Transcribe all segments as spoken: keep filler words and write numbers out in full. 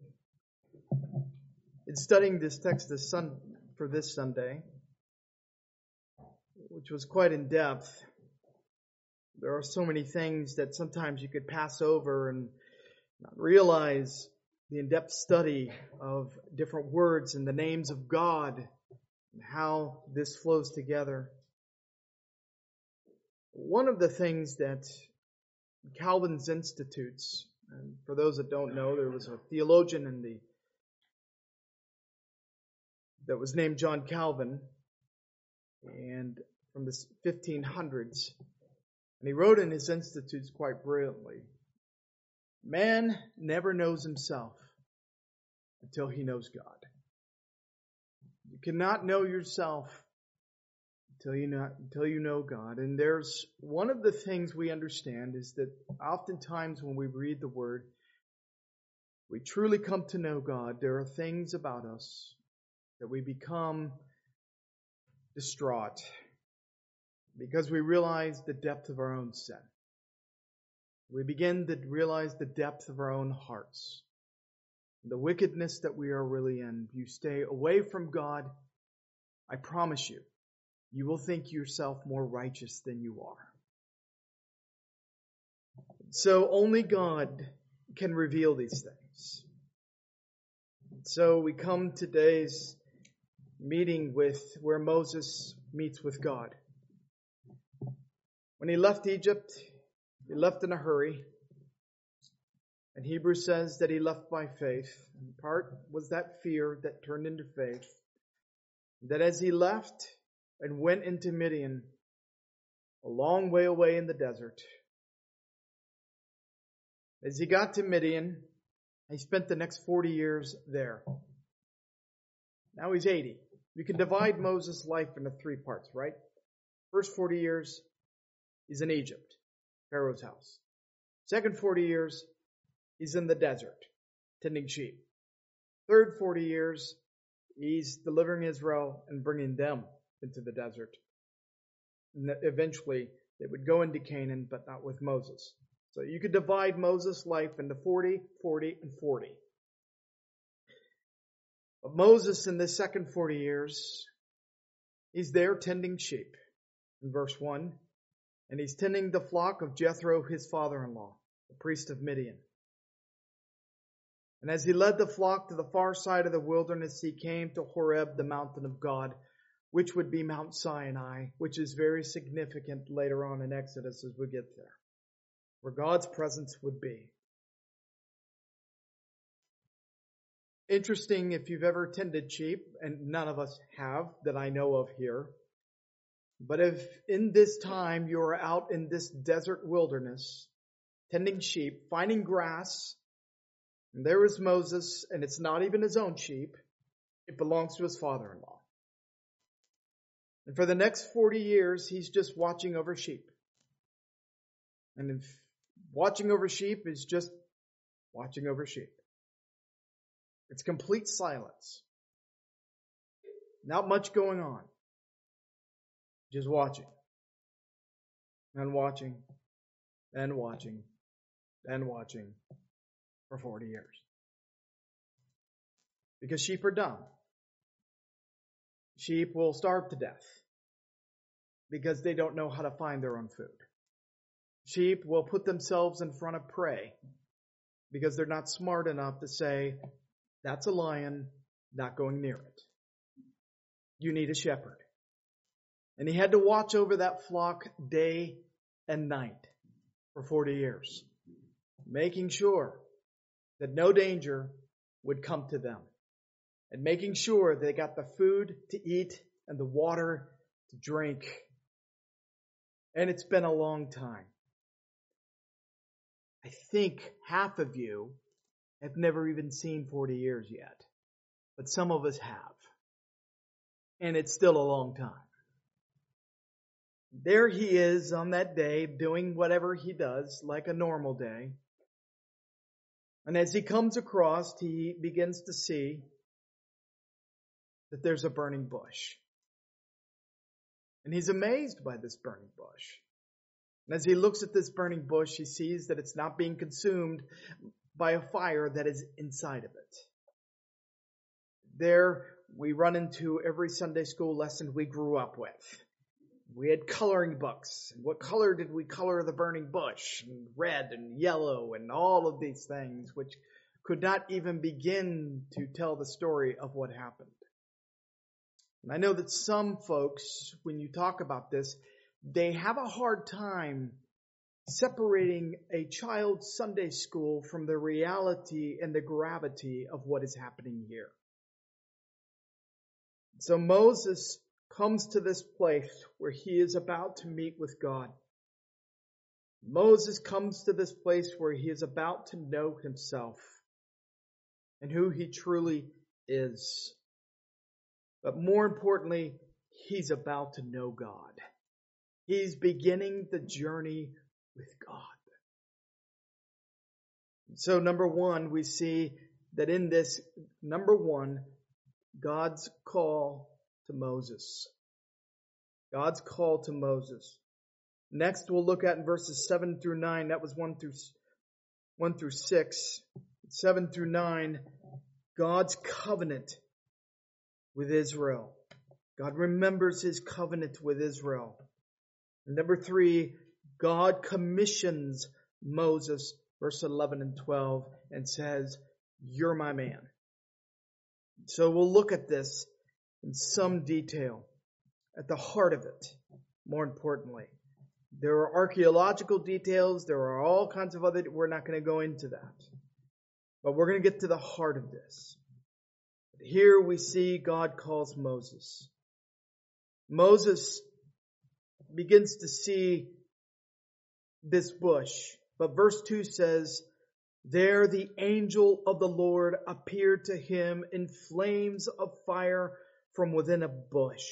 In studying this text this sun, for this Sunday, which was quite in depth, there are so many things that sometimes you could pass over and not realize the in-depth study of different words and the names of God and how this flows together. One of the things that Calvin's Institutes, and for those that don't know, there was a theologian in the that was named John Calvin, and from the fifteen hundreds, and he wrote in his Institutes quite brilliantly, man never knows himself until he knows God. You cannot know yourself until you know, until you know God. And there's one of the things we understand is that oftentimes when we read the Word, we truly come to know God. There are things about us that we become distraught because we realize the depth of our own sin. We begin to realize the depth of our own hearts, the wickedness that we are really in. You stay away from God, I promise you, you will think yourself more righteous than you are. So only God can reveal these things. So we come today's meeting with where Moses meets with God. When he left Egypt, he left in a hurry. And Hebrews says that he left by faith. In part was that fear that turned into faith. That as he left and went into Midian, a long way away in the desert, as he got to Midian, he spent the next forty years there. Now he's eighty. You can divide Moses' life into three parts, right? First forty years, he's in Egypt, Pharaoh's house. Second forty years, he's in the desert, tending sheep. Third forty years, he's delivering Israel and bringing them into the desert. And eventually, they would go into Canaan, but not with Moses. So you could divide Moses' life into forty, forty, and forty. But Moses, in the second forty years, he's there tending sheep. In verse one, and he's tending the flock of Jethro, his father-in-law, the priest of Midian. And as he led the flock to the far side of the wilderness, he came to Horeb, the mountain of God, which would be Mount Sinai, which is very significant later on in Exodus as we get there, where God's presence would be. Interesting if you've ever tended sheep, and none of us have that I know of here. But if in this time you're out in this desert wilderness, tending sheep, finding grass, and there is Moses, and it's not even his own sheep, it belongs to his father-in-law. And for the next forty years, he's just watching over sheep. And if watching over sheep is just watching over sheep. It's complete silence. Not much going on. Just watching. And watching. And watching. And watching. For forty years. Because sheep are dumb. Sheep will starve to death. Because they don't know how to find their own food. Sheep will put themselves in front of prey. Because they're not smart enough to say, that's a lion, not going near it. You need a shepherd. And he had to watch over that flock day and night for forty years, making sure that no danger would come to them, and making sure they got the food to eat and the water to drink. And it's been a long time. I think half of you have never even seen forty years yet. But some of us have. And it's still a long time. There he is on that day doing whatever he does like a normal day. And as he comes across, he begins to see that there's a burning bush. And he's amazed by this burning bush. And as he looks at this burning bush, he sees that it's not being consumed by a fire that is inside of it. There we run into every Sunday school lesson we grew up with. We had coloring books. And what color did we color the burning bush? And red and yellow and all of these things, which could not even begin to tell the story of what happened. And I know that some folks, when you talk about this, they have a hard time separating a child's Sunday school from the reality and the gravity of what is happening here. So Moses comes to this place where he is about to meet with God. Moses comes to this place where he is about to know himself and who he truly is. But more importantly, he's about to know God. He's beginning the journey with God. So number one, we see that in this, number one, God's call to Moses. God's call to Moses. Next, we'll look at in verses seven through nine. That was one through one through six. Seven through nine, God's covenant with Israel. God remembers his covenant with Israel. And number three, God commissions Moses, verse eleven and twelve, and says, "You're my man." So we'll look at this in some detail, at the heart of it, more importantly. There are archaeological details, there are all kinds of other, we're not going to go into that. But we're going to get to the heart of this. Here we see God calls Moses. Moses begins to see this bush, but verse two says, "There the angel of the Lord appeared to him in flames of fire from within a bush."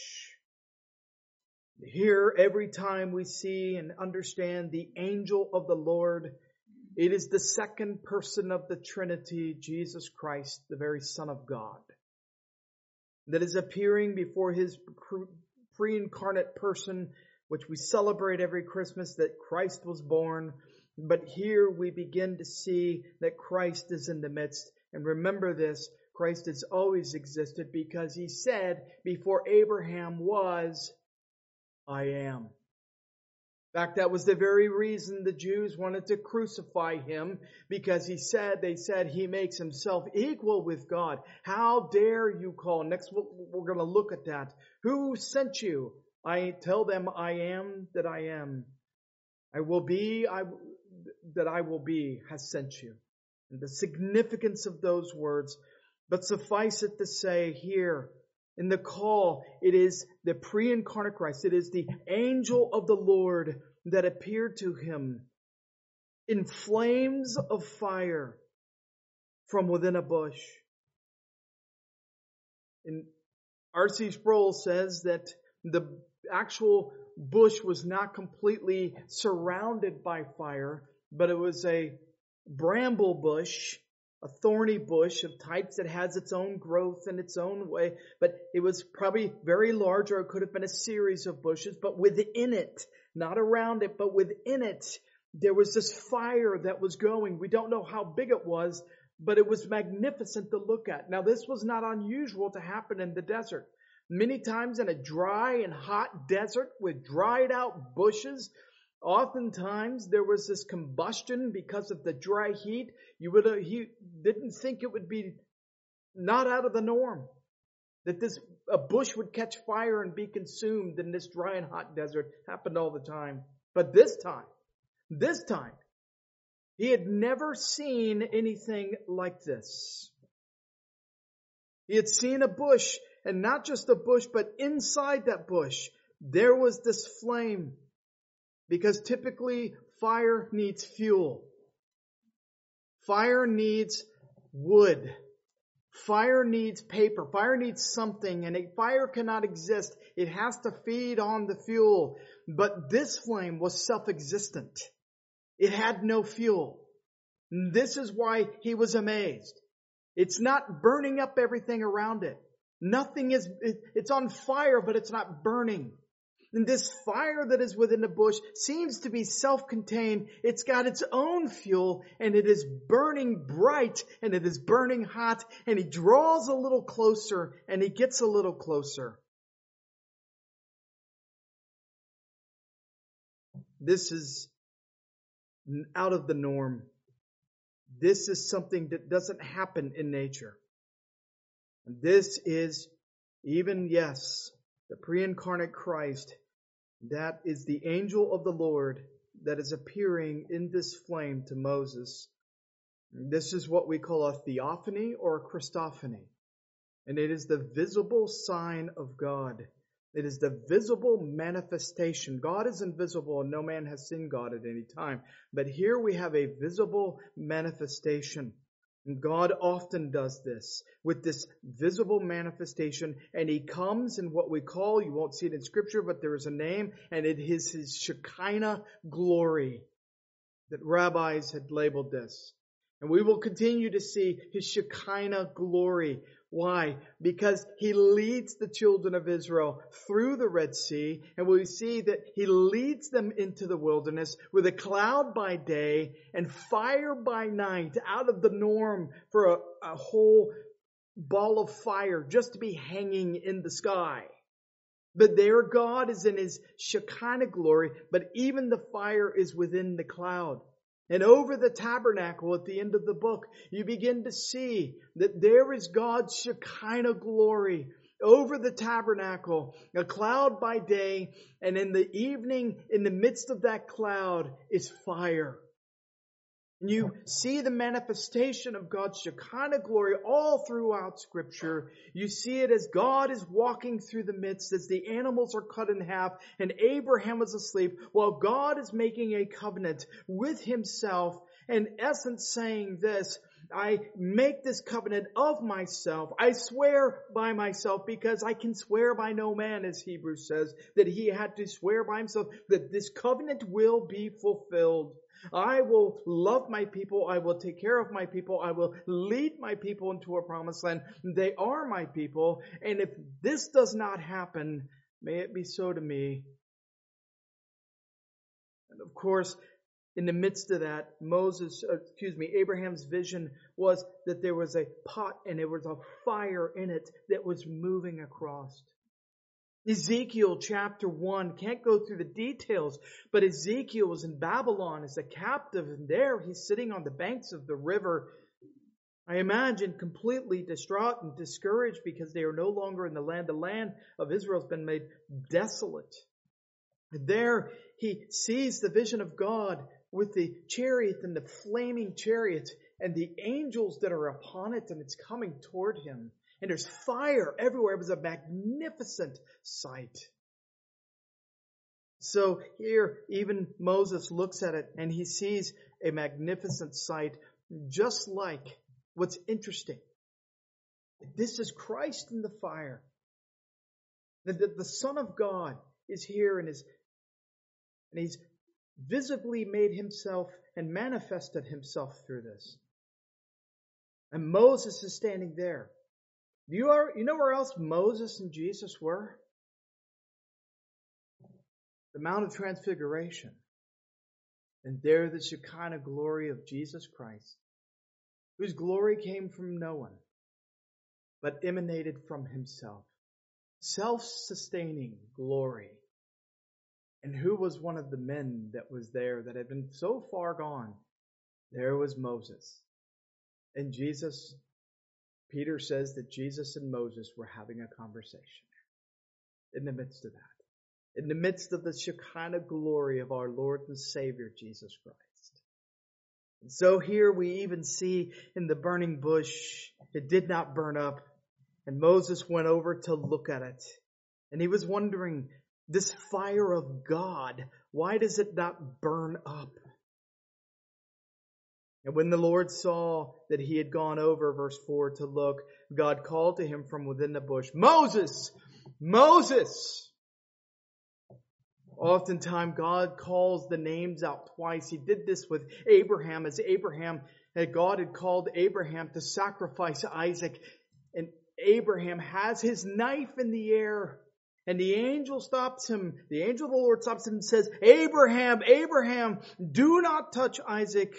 Here, every time we see and understand the angel of the Lord, it is the second person of the Trinity, Jesus Christ, the very Son of God, that is appearing before his pre-incarnate person, which we celebrate every Christmas, that Christ was born. But here we begin to see that Christ is in the midst. And remember this, Christ has always existed because he said, before Abraham was, I am. In fact, that was the very reason the Jews wanted to crucify him, because he said, they said he makes himself equal with God. How dare you call? Next, we're going to look at that. Who sent you? I tell them I am that I am. I will be I, that I will be has sent you. And the significance of those words. But suffice it to say here, in the call, it is the pre-incarnate Christ. It is the angel of the Lord that appeared to him in flames of fire from within a bush. And R C Sproul says that the actual bush was not completely surrounded by fire, but it was a bramble bush, a thorny bush of types that has its own growth and its own way. But it was probably very large, or it could have been a series of bushes. But within it, not around it, but within it, there was this fire that was going. We don't know how big it was, but it was magnificent to look at. Now, this was not unusual to happen in the desert. Many times in a dry and hot desert with dried out bushes, oftentimes there was this combustion because of the dry heat. You would, uh, he didn't think it would be not out of the norm that this a bush would catch fire and be consumed in this dry and hot desert. Happened all the time. But this time, this time, he had never seen anything like this. He had seen a bush, and not just a bush, but inside that bush, there was this flame. Because typically, fire needs fuel. Fire needs wood. Fire needs paper. Fire needs something. And a fire cannot exist. It has to feed on the fuel. But this flame was self-existent. It had no fuel. This is why he was amazed. It's not burning up everything around it. Nothing is, it's on fire, but it's not burning. And this fire that is within the bush seems to be self-contained. It's got its own fuel, and it is burning bright, and it is burning hot, and he draws a little closer, and he gets a little closer. This is out of the norm. This is something that doesn't happen in nature. And this is even, yes, the pre-incarnate Christ. That is the angel of the Lord that is appearing in this flame to Moses. This is what we call a theophany or a Christophany. And it is the visible sign of God. It is the visible manifestation. God is invisible and no man has seen God at any time. But here we have a visible manifestation. And God often does this with this visible manifestation, and he comes in what we call, you won't see it in Scripture, but there is a name, and it is his Shekinah glory that rabbis had labeled this. And we will continue to see his Shekinah glory. Why? Because he leads the children of Israel through the Red Sea, and we see that he leads them into the wilderness with a cloud by day and fire by night, out of the norm for a, a whole ball of fire just to be hanging in the sky. But there God is in his Shekinah glory, but even the fire is within the cloud. And over the tabernacle at the end of the book, you begin to see that there is God's Shekinah glory over the tabernacle, a cloud by day, and in the evening, in the midst of that cloud, is fire. And you see the manifestation of God's Shekinah glory all throughout Scripture. You see it as God is walking through the midst, as the animals are cut in half and Abraham is asleep, while God is making a covenant with himself, in essence saying this: I make this covenant of myself. I swear by myself, because I can swear by no man, as Hebrews says, that he had to swear by himself, that this covenant will be fulfilled. I will love my people. I will take care of my people. I will lead my people into a promised land. They are my people. And if this does not happen, may it be so to me. And of course, in the midst of that, Moses, excuse me, Abraham's vision was that there was a pot and there was a fire in it that was moving across. Ezekiel chapter one, can't go through the details, but Ezekiel was in Babylon as a captive, and there he's sitting on the banks of the river. I imagine completely distraught and discouraged because they are no longer in the land. The land of Israel has been made desolate. There he sees the vision of God with the chariot and the flaming chariot and the angels that are upon it, and it's coming toward him. And there's fire everywhere. It was a magnificent sight. So here, even Moses looks at it and he sees a magnificent sight, just like what's interesting. This is Christ in the fire. The, the, the Son of God is here and is, and he's visibly made himself and manifested himself through this. And Moses is standing there. You are, you know where else Moses and Jesus were? The Mount of Transfiguration. And there the Shekinah glory of Jesus Christ, whose glory came from no one, but emanated from himself. Self-sustaining glory. And who was one of the men that was there that had been so far gone? There was Moses. And Jesus, Peter says that Jesus and Moses were having a conversation in the midst of that. In the midst of the Shekinah glory of our Lord and Savior, Jesus Christ. And so here we even see in the burning bush, it did not burn up. And Moses went over to look at it. And he was wondering, this fire of God, why does it not burn up? And when the Lord saw that he had gone over, verse four, to look, God called to him from within the bush, Moses! Moses! Oftentimes God calls the names out twice. He did this with Abraham, as Abraham, God had called Abraham to sacrifice Isaac. And Abraham has his knife in the air. And the angel stops him. The angel of the Lord stops him and says, Abraham, Abraham, do not touch Isaac.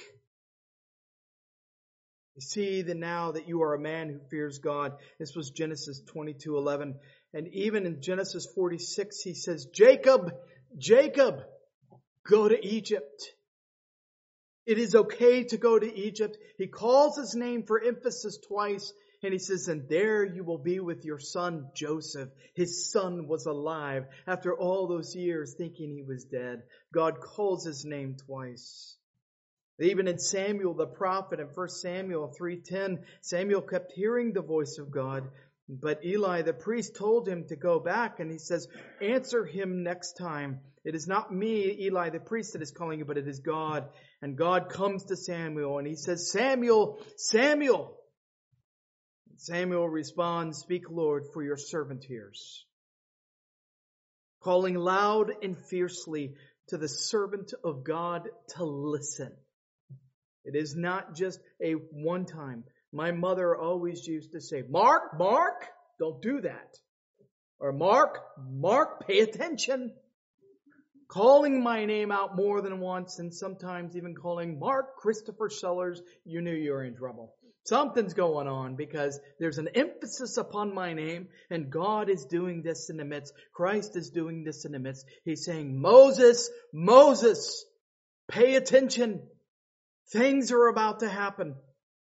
You see that now that you are a man who fears God. This was Genesis twenty-two eleven. And even in Genesis forty-six, he says, Jacob, Jacob, go to Egypt. It is okay to go to Egypt. He calls his name for emphasis twice. And he says, and there you will be with your son Joseph. His son was alive after all those years thinking he was dead. God calls his name twice. Even in Samuel the prophet, in First Samuel three ten, Samuel kept hearing the voice of God. But Eli the priest told him to go back, and he says, answer him next time. It is not me, Eli the priest, that is calling you, but it is God. And God comes to Samuel, and he says, Samuel, Samuel. Samuel responds, speak, Lord, for your servant hears. Calling loud and fiercely to the servant of God to listen. It is not just a one time. My mother always used to say, Mark, Mark, don't do that. Or Mark, Mark, pay attention. Calling my name out more than once, and sometimes even calling Mark Christopher Sellers, you knew you were in trouble. Something's going on because there's an emphasis upon my name, and God is doing this in the midst. Christ is doing this in the midst. He's saying, Moses, Moses, pay attention. Things are about to happen.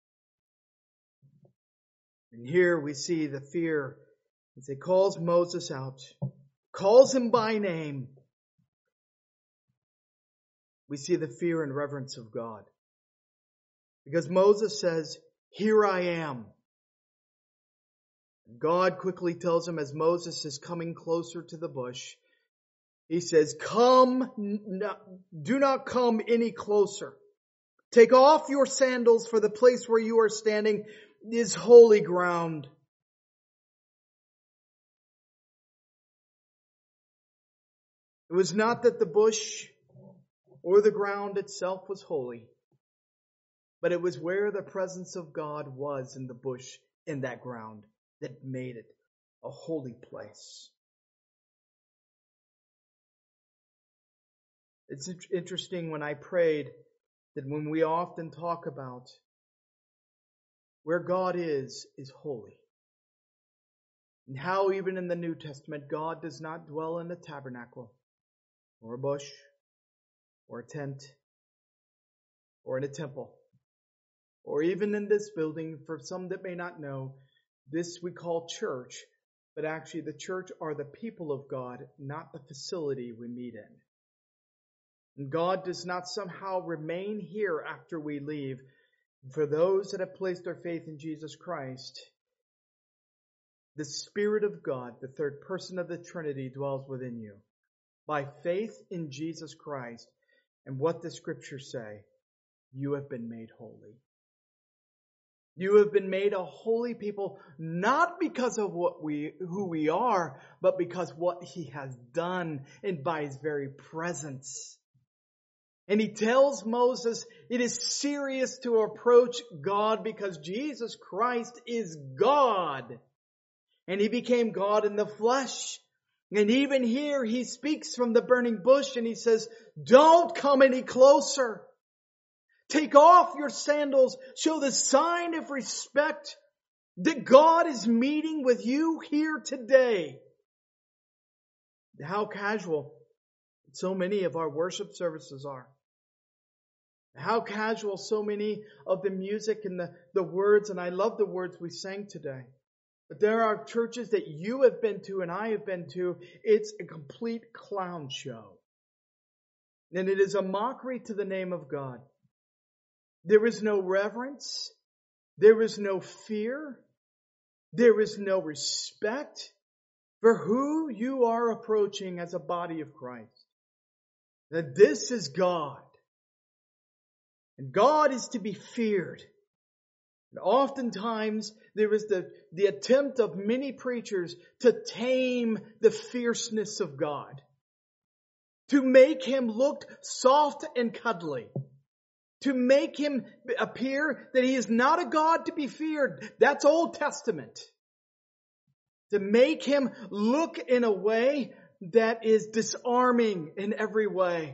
And here we see the fear as he calls Moses out, calls him by name. We see the fear and reverence of God. Because Moses says, here I am. God quickly tells him as Moses is coming closer to the bush, he says, come, do not come any closer. Take off your sandals, for the place where you are standing is holy ground. It was not that the bush or the ground itself was holy, but it was where the presence of God was in the bush, in that ground, that made it a holy place. It's interesting when I prayed that when we often talk about where God is, is holy. And how even in the New Testament, God does not dwell in a tabernacle or a bush or a tent or in a temple. Or even in this building, for some that may not know, this we call church, but actually the church are the people of God, not the facility we meet in. And God does not somehow remain here after we leave. For those that have placed their faith in Jesus Christ, the Spirit of God, the third person of the Trinity, dwells within you. By faith in Jesus Christ, and what the Scriptures say, you have been made holy. You have been made a holy people, not because of what we, who we are, but because what He has done and by His very presence. And He tells Moses, it is serious to approach God because Jesus Christ is God. And He became God in the flesh. And even here He speaks from the burning bush and He says, don't come any closer. Take off your sandals. Show the sign of respect that God is meeting with you here today. How casual so many of our worship services are. How casual so many of the music and the, the words, and I love the words we sang today. But there are churches that you have been to and I have been to. It's a complete clown show. And it is a mockery to the name of God. There is no reverence. There is no fear. There is no respect for who you are approaching as a body of Christ. That this is God. And God is to be feared. And oftentimes there is the, the attempt of many preachers to tame the fierceness of God. To make Him look soft and cuddly. To make Him appear that He is not a God to be feared. That's Old Testament. To make him look in a way that is disarming in every way.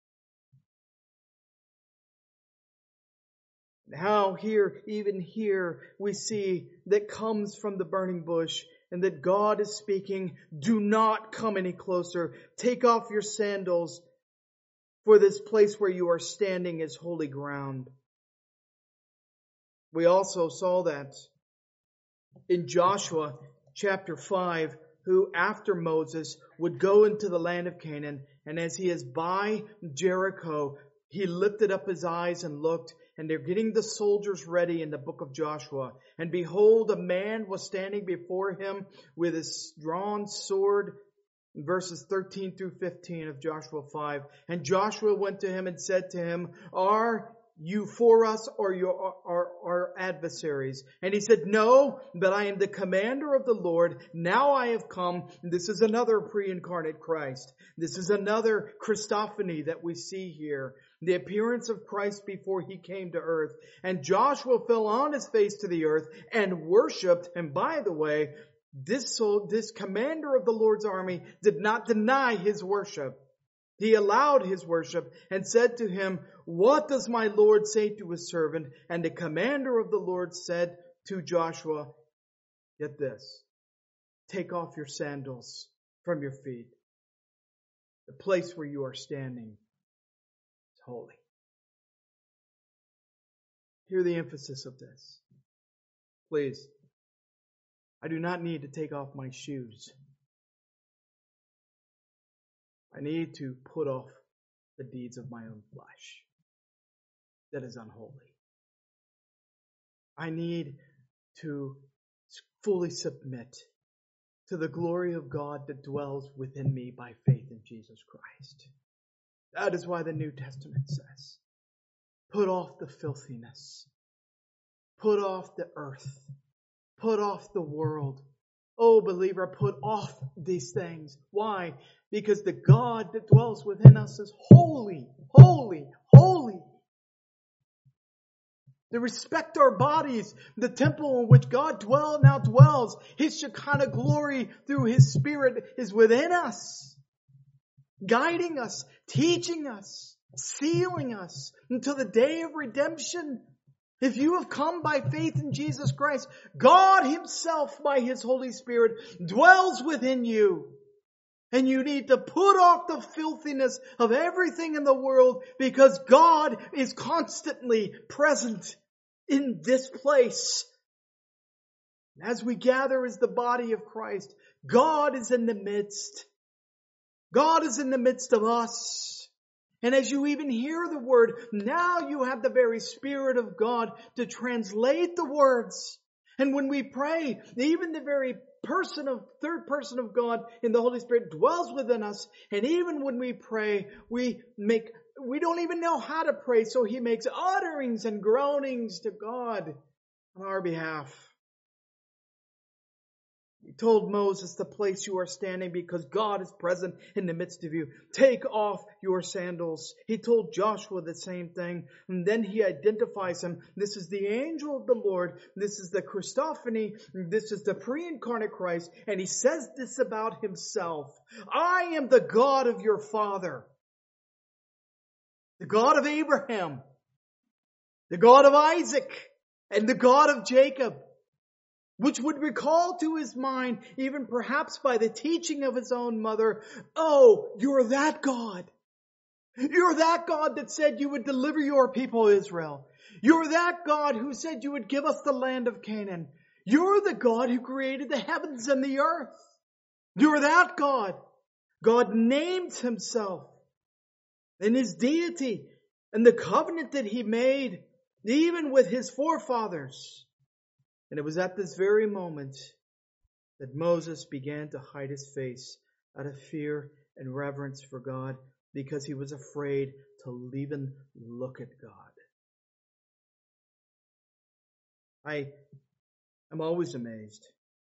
How here, even here, we see that comes from the burning bush and that God is speaking, do not come any closer. Take off your sandals, for this place where you are standing is holy ground. We also saw that in Joshua chapter five, who after Moses would go into the land of Canaan, and as he is by Jericho, he lifted up his eyes and looked, and they're getting the soldiers ready in the book of Joshua. And behold, a man was standing before him with his drawn sword. Verses thirteen through fifteen of Joshua five. And Joshua went to him and said to him, are you for us or your our, our adversaries? And he said, no, but I am the commander of the Lord. Now I have come. This is another pre-incarnate Christ. This is another Christophany that we see here. The appearance of Christ before he came to earth. And Joshua fell on his face to the earth and worshipped. And by the way, this soul, this commander of the Lord's army did not deny his worship. He allowed his worship and said to him, what does my Lord say to his servant? And the commander of the Lord said to Joshua, get this, take off your sandals from your feet. The place where you are standing is holy. Hear the emphasis of this. Please. I do not need to take off my shoes. I need to put off the deeds of my own flesh that is unholy. I need to fully submit to the glory of God that dwells within me by faith in Jesus Christ. That is why the New Testament says, put off the filthiness. Put off the earth. Put off the world. Oh, believer, put off these things. Why? Because the God that dwells within us is holy, holy, holy. To respect our bodies, the temple in which God dwell now dwells. His Shekinah glory through His Spirit is within us, guiding us, teaching us, sealing us until the day of redemption. If you have come by faith in Jesus Christ, God Himself by His Holy Spirit dwells within you. And you need to put off the filthiness of everything in the world because God is constantly present in this place. As we gather as the body of Christ, God is in the midst. God is in the midst of us. And as you even hear the word, now you have the very Spirit of God to translate the words. And when we pray, even the very person of, third person of God in the Holy Spirit dwells within us. And even when we pray, we make, we don't even know how to pray. So He makes utterings and groanings to God on our behalf. He told Moses the place you are standing because God is present in the midst of you. Take off your sandals. He told Joshua the same thing. And then he identifies him. This is the angel of the Lord. This is the Christophany. This is the pre-incarnate Christ. And he says this about himself. I am the God of your father. The God of Abraham. The God of Isaac. And the God of Jacob. Which would recall to his mind, even perhaps by the teaching of his own mother, oh, you're that God. You're that God that said you would deliver your people Israel. You're that God who said you would give us the land of Canaan. You're the God who created the heavens and the earth. You're that God. God named Himself and His deity and the covenant that He made, even with His forefathers. And it was at this very moment that Moses began to hide his face out of fear and reverence for God because he was afraid to even look at God. I am always amazed.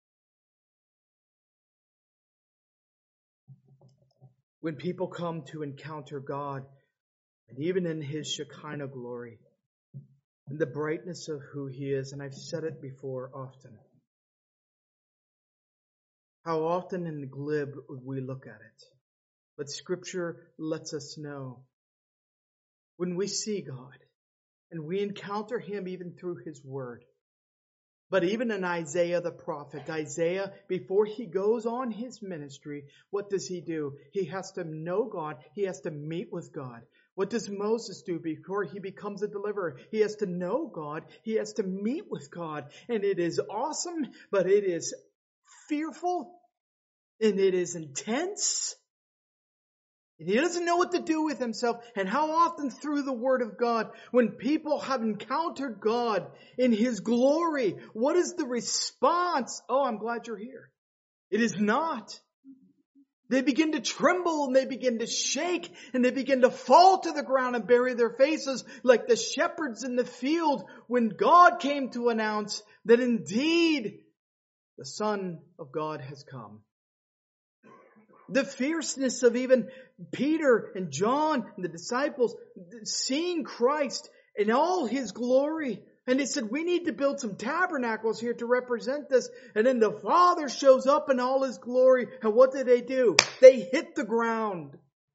When people come to encounter God, and even in His Shekinah glory, and the brightness of who He is, and I've said it before often. How often and glib we look at it. But Scripture lets us know when we see God and we encounter Him even through His Word. But even in Isaiah the prophet, Isaiah, before he goes on his ministry, what does he do? He has to know God. He has to meet with God. What does Moses do before he becomes a deliverer? He has to know God. He has to meet with God. And it is awesome, but it is fearful, and it is intense. And he doesn't know what to do with himself. And how often through the Word of God, when people have encountered God in His glory, what is the response? Oh, I'm glad you're here. It is not. They begin to tremble and they begin to shake and they begin to fall to the ground and bury their faces like the shepherds in the field when God came to announce that indeed the Son of God has come. The fierceness of even Peter and John and the disciples seeing Christ in all His glory. And they said, we need to build some tabernacles here to represent this. And then the Father shows up in all His glory. And what did they do? They hit the ground.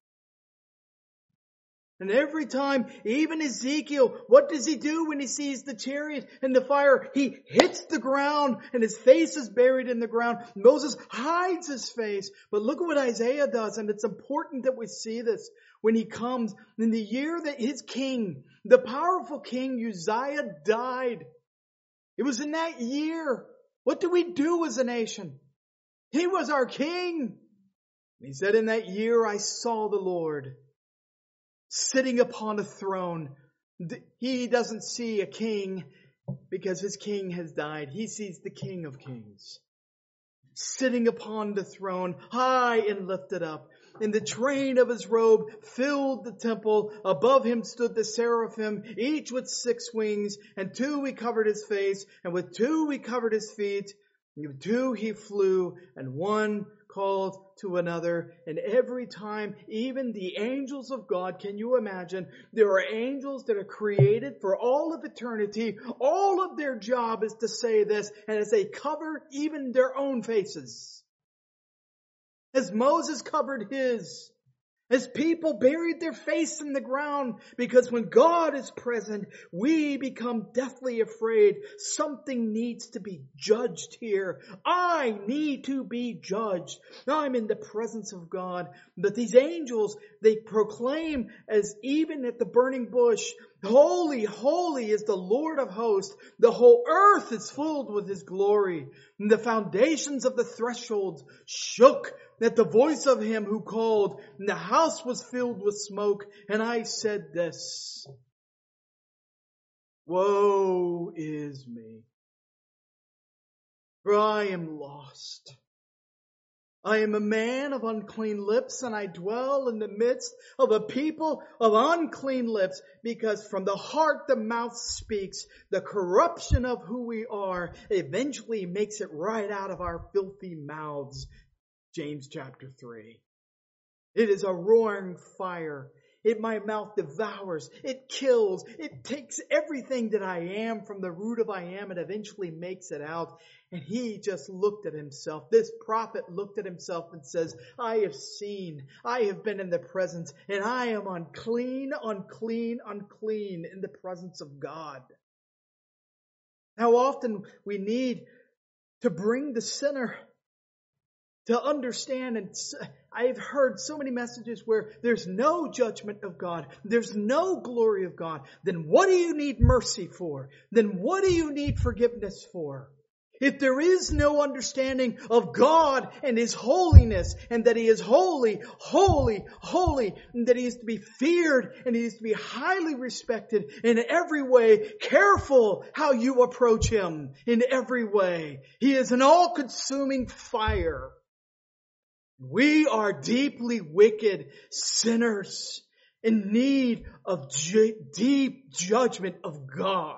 And every time, even Ezekiel, what does he do when he sees the chariot and the fire? He hits the ground and his face is buried in the ground. Moses hides his face. But look at what Isaiah does, and it's important that we see this. When he comes, in the year that his king, the powerful king Uzziah, died. It was in that year. What do we do as a nation? He was our king. He said, in that year I saw the Lord sitting upon a throne. He doesn't see a king because his king has died. He sees the King of Kings sitting upon the throne, high and lifted up. And the train of his robe filled the temple. Above him stood the seraphim, each with six wings, and two he covered his face, and with two he covered his feet. And with two he flew, and one called to another. And every time, even the angels of God, can you imagine? There are angels that are created for all of eternity. All of their job is to say this, and as they cover even their own faces. As Moses covered his. As people buried their face in the ground, because when God is present, we become deathly afraid. Something needs to be judged here. I need to be judged. I'm in the presence of God. But these angels, they proclaim as even at the burning bush, holy, holy is the Lord of hosts. The whole earth is filled with His glory. And the foundations of the thresholds shook at the voice of Him who called, and the house was filled with smoke. And I said this, woe is me, for I am lost. I am a man of unclean lips, and I dwell in the midst of a people of unclean lips, because from the heart the mouth speaks. The corruption of who we are eventually makes it right out of our filthy mouths. James chapter three. It is a roaring fire. It my mouth devours. It kills. It takes everything that I am from the root of I am and eventually makes it out. And he just looked at himself. This prophet looked at himself and says, I have seen, I have been in the presence, and I am unclean, unclean, unclean in the presence of God. How often we need to bring the sinner to understand, and I've heard so many messages where there's no judgment of God, there's no glory of God. Then what do you need mercy for? Then what do you need forgiveness for? If there is no understanding of God and His holiness, and that He is holy, holy, holy, and that He is to be feared and He is to be highly respected in every way, careful how you approach Him in every way. He is an all-consuming fire. We are deeply wicked sinners in need of ju- deep judgment of God.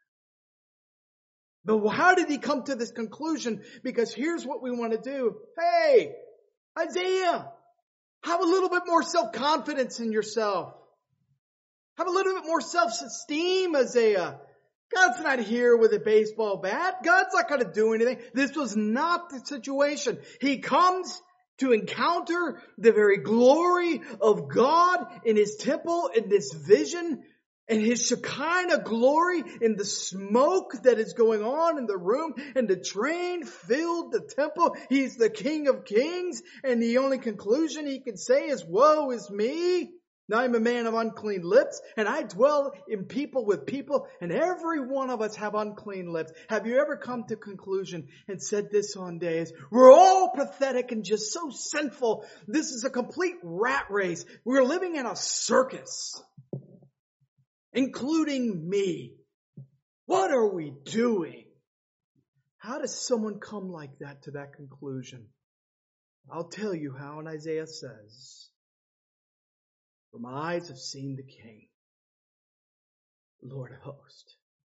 But how did he come to this conclusion? Because here's what we want to do. Hey, Isaiah, have a little bit more self-confidence in yourself. Have a little bit more self-esteem, Isaiah. God's not here with a baseball bat. God's not going to do anything. This was not the situation. He comes to encounter the very glory of God in His temple, in this vision, and His Shekinah glory in the smoke that is going on in the room, and the train filled the temple. He's the King of Kings, and the only conclusion He can say is, woe is me. Now I'm a man of unclean lips, and I dwell in people with people, and every one of us have unclean lips. Have you ever come to conclusion and said this on days? We're all pathetic and just so sinful. This is a complete rat race. We're living in a circus, including me. What are we doing? How does someone come like that to that conclusion? I'll tell you how, and Isaiah says, for my eyes have seen the King, Lord of hosts.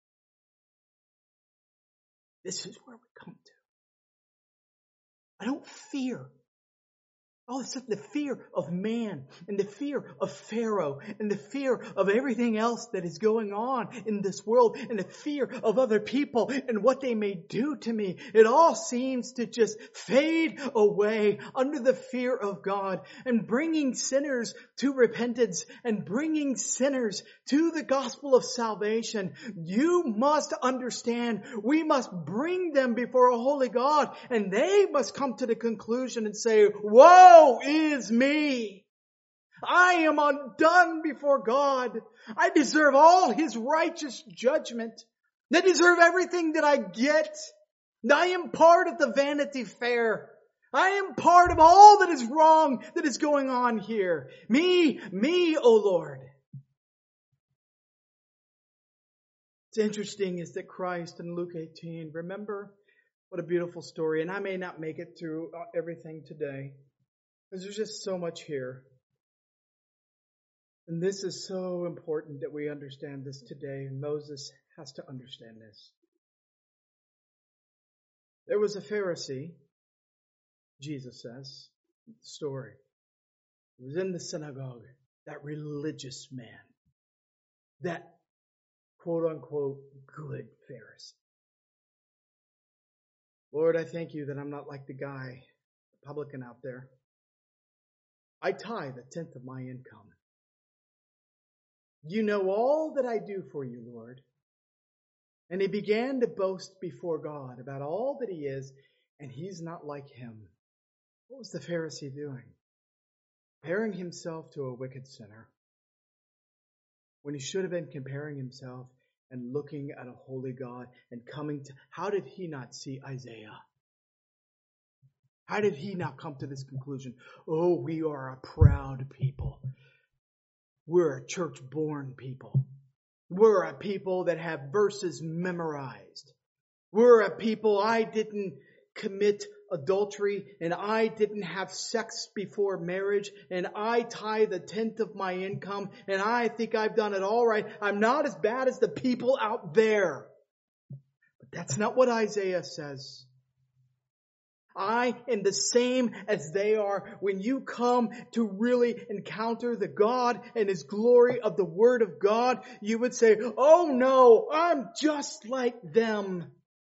This is where we come to. I don't fear. All of a sudden, the fear of man and the fear of Pharaoh and the fear of everything else that is going on in this world and the fear of other people and what they may do to me. It all seems to just fade away under the fear of God, and bringing sinners to repentance and bringing sinners to the gospel of salvation. You must understand, we must bring them before a holy God, and they must come to the conclusion and say, whoa! Woe is me. I am undone before God. I deserve all His righteous judgment. I deserve everything that I get. I am part of the Vanity Fair. I am part of all that is wrong that is going on here. Me, me, O Lord. What's interesting is that Christ in Luke eighteen, remember what a beautiful story. And I may not make it through everything today, because there's just so much here. And this is so important that we understand this today. Moses has to understand this. There was a Pharisee, Jesus says, the story. He was in the synagogue, that religious man, that quote unquote good Pharisee. Lord, I thank you that I'm not like the guy, the publican out there. I tithe a tenth of my income. You know all that I do for you, Lord. And he began to boast before God about all that he is, and he's not like him. What was the Pharisee doing? Comparing himself to a wicked sinner, when he should have been comparing himself and looking at a holy God and coming to... How did he not see Isaiah? How did he not come to this conclusion? Oh, we are a proud people. We're a church-born people. We're a people that have verses memorized. We're a people, I didn't commit adultery, and I didn't have sex before marriage, and I tithe a tenth of my income, and I think I've done it all right. I'm not as bad as the people out there. But that's not what Isaiah says. I am the same as they are. When you come to really encounter the God and His glory of the Word of God, you would say, oh no, I'm just like them.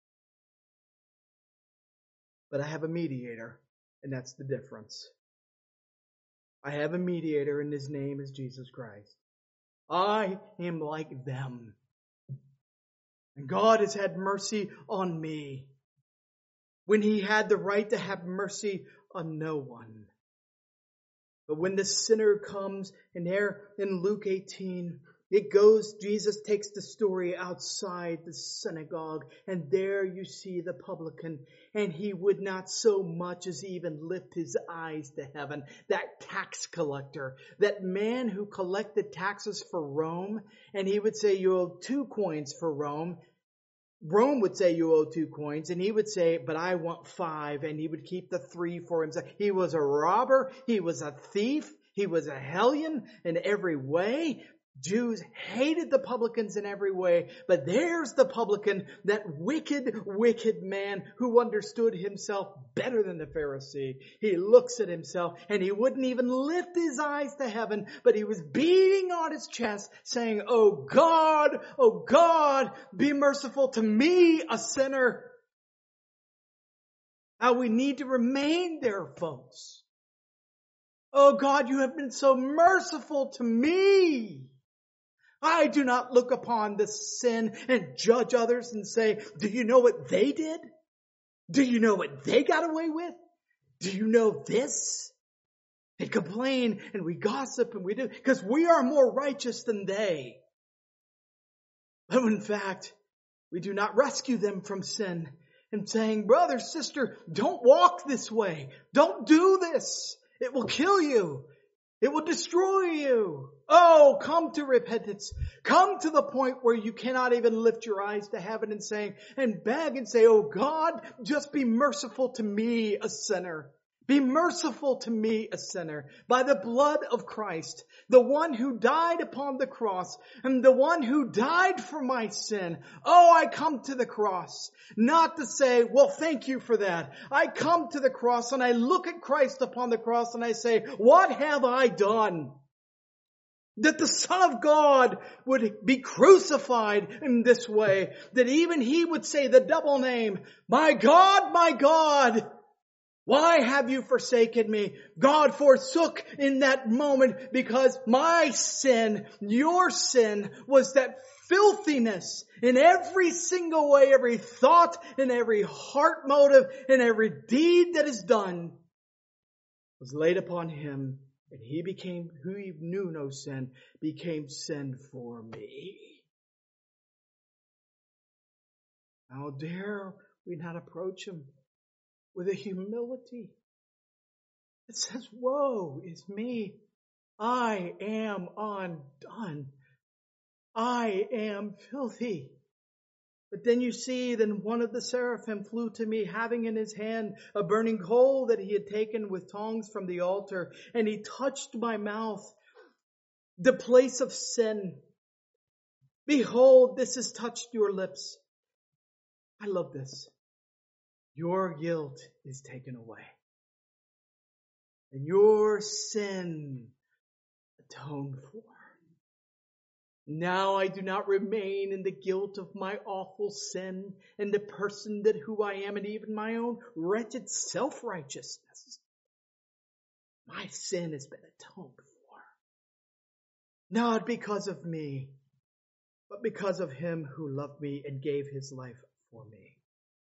But I have a mediator, and that's the difference. I have a mediator, and His name is Jesus Christ. I am like them. And God has had mercy on me, when He had the right to have mercy on no one. But when the sinner comes, and there in Luke eighteen, it goes, Jesus takes the story outside the synagogue, and there you see the publican, and he would not so much as even lift his eyes to heaven. That tax collector, that man who collected taxes for Rome, and he would say, you owe two coins for Rome. Rome would say you owe two coins, and he would say, but I want five, and he would keep the three for himself. He was a robber, he was a thief, he was a hellion in every way, Jews hated the publicans in every way, but there's the publican, that wicked, wicked man who understood himself better than the Pharisee. He looks at himself and he wouldn't even lift his eyes to heaven, but he was beating on his chest saying, "Oh God, oh God, be merciful to me, a sinner." How we need to remain there, folks. Oh God, you have been so merciful to me. I do not look upon this sin and judge others and say, "Do you know what they did? Do you know what they got away with? Do you know this?" They complain and we gossip and we do, because we are more righteous than they. But in fact, we do not rescue them from sin and saying, "Brother, sister, don't walk this way. Don't do this. It will kill you. It will destroy you. Oh, come to repentance. Come to the point where you cannot even lift your eyes to heaven and say, and beg and say, "Oh God, just be merciful to me, a sinner. Be merciful to me, a sinner, by the blood of Christ, the one who died upon the cross and the one who died for my sin." Oh, I come to the cross, not to say, "Well, thank you for that." I come to the cross and I look at Christ upon the cross and I say, "What have I done that the Son of God would be crucified in this way, that even He would say the double name, 'My God, my God, why have you forsaken me?'" God forsook in that moment because my sin, your sin, was that filthiness in every single way, every thought and every heart motive and every deed that is done was laid upon Him. And He became, who He knew no sin, became sin for me. How dare we not approach Him with a humility that says, "Woe is me. I am undone. I am filthy." But then you see, then one of the seraphim flew to me, having in his hand a burning coal that he had taken with tongs from the altar, and he touched my mouth, the place of sin. "Behold, this has touched your lips." I love this. "Your guilt is taken away, and your sin atoned for. Now I do not remain in the guilt of my awful sin and the person that who I am and even my own wretched self-righteousness. My sin has been atoned for. Not because of me, but because of Him who loved me and gave His life for me."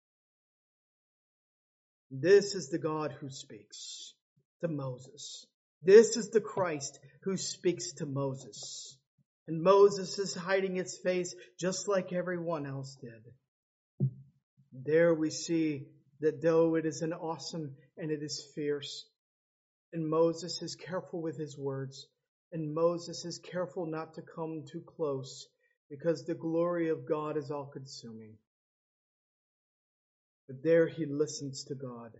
This is the God who speaks to Moses. This is the Christ who speaks to Moses. And Moses is hiding his face just like everyone else did. There we see that though it is an awesome and it is fierce, and Moses is careful with his words, and Moses is careful not to come too close, because the glory of God is all consuming. But there he listens to God.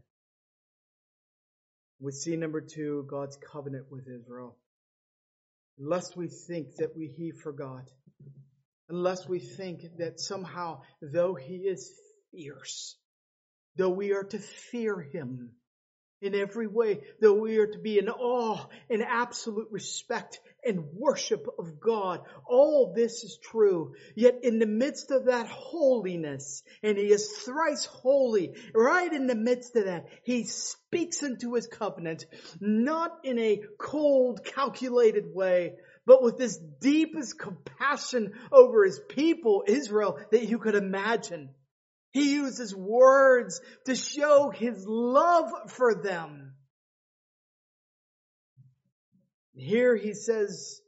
We see number two, God's covenant with Israel. Lest we think that we, he forgot. Unless we think that somehow, though He is fierce, though we are to fear Him in every way, though we are to be in awe and absolute respect and worship of God, all this is true. Yet in the midst of that holiness, and He is thrice holy, right in the midst of that, He speaks into His covenant, not in a cold, calculated way, but with this deepest compassion over His people, Israel, that you could imagine. He uses words to show His love for them. Here He says,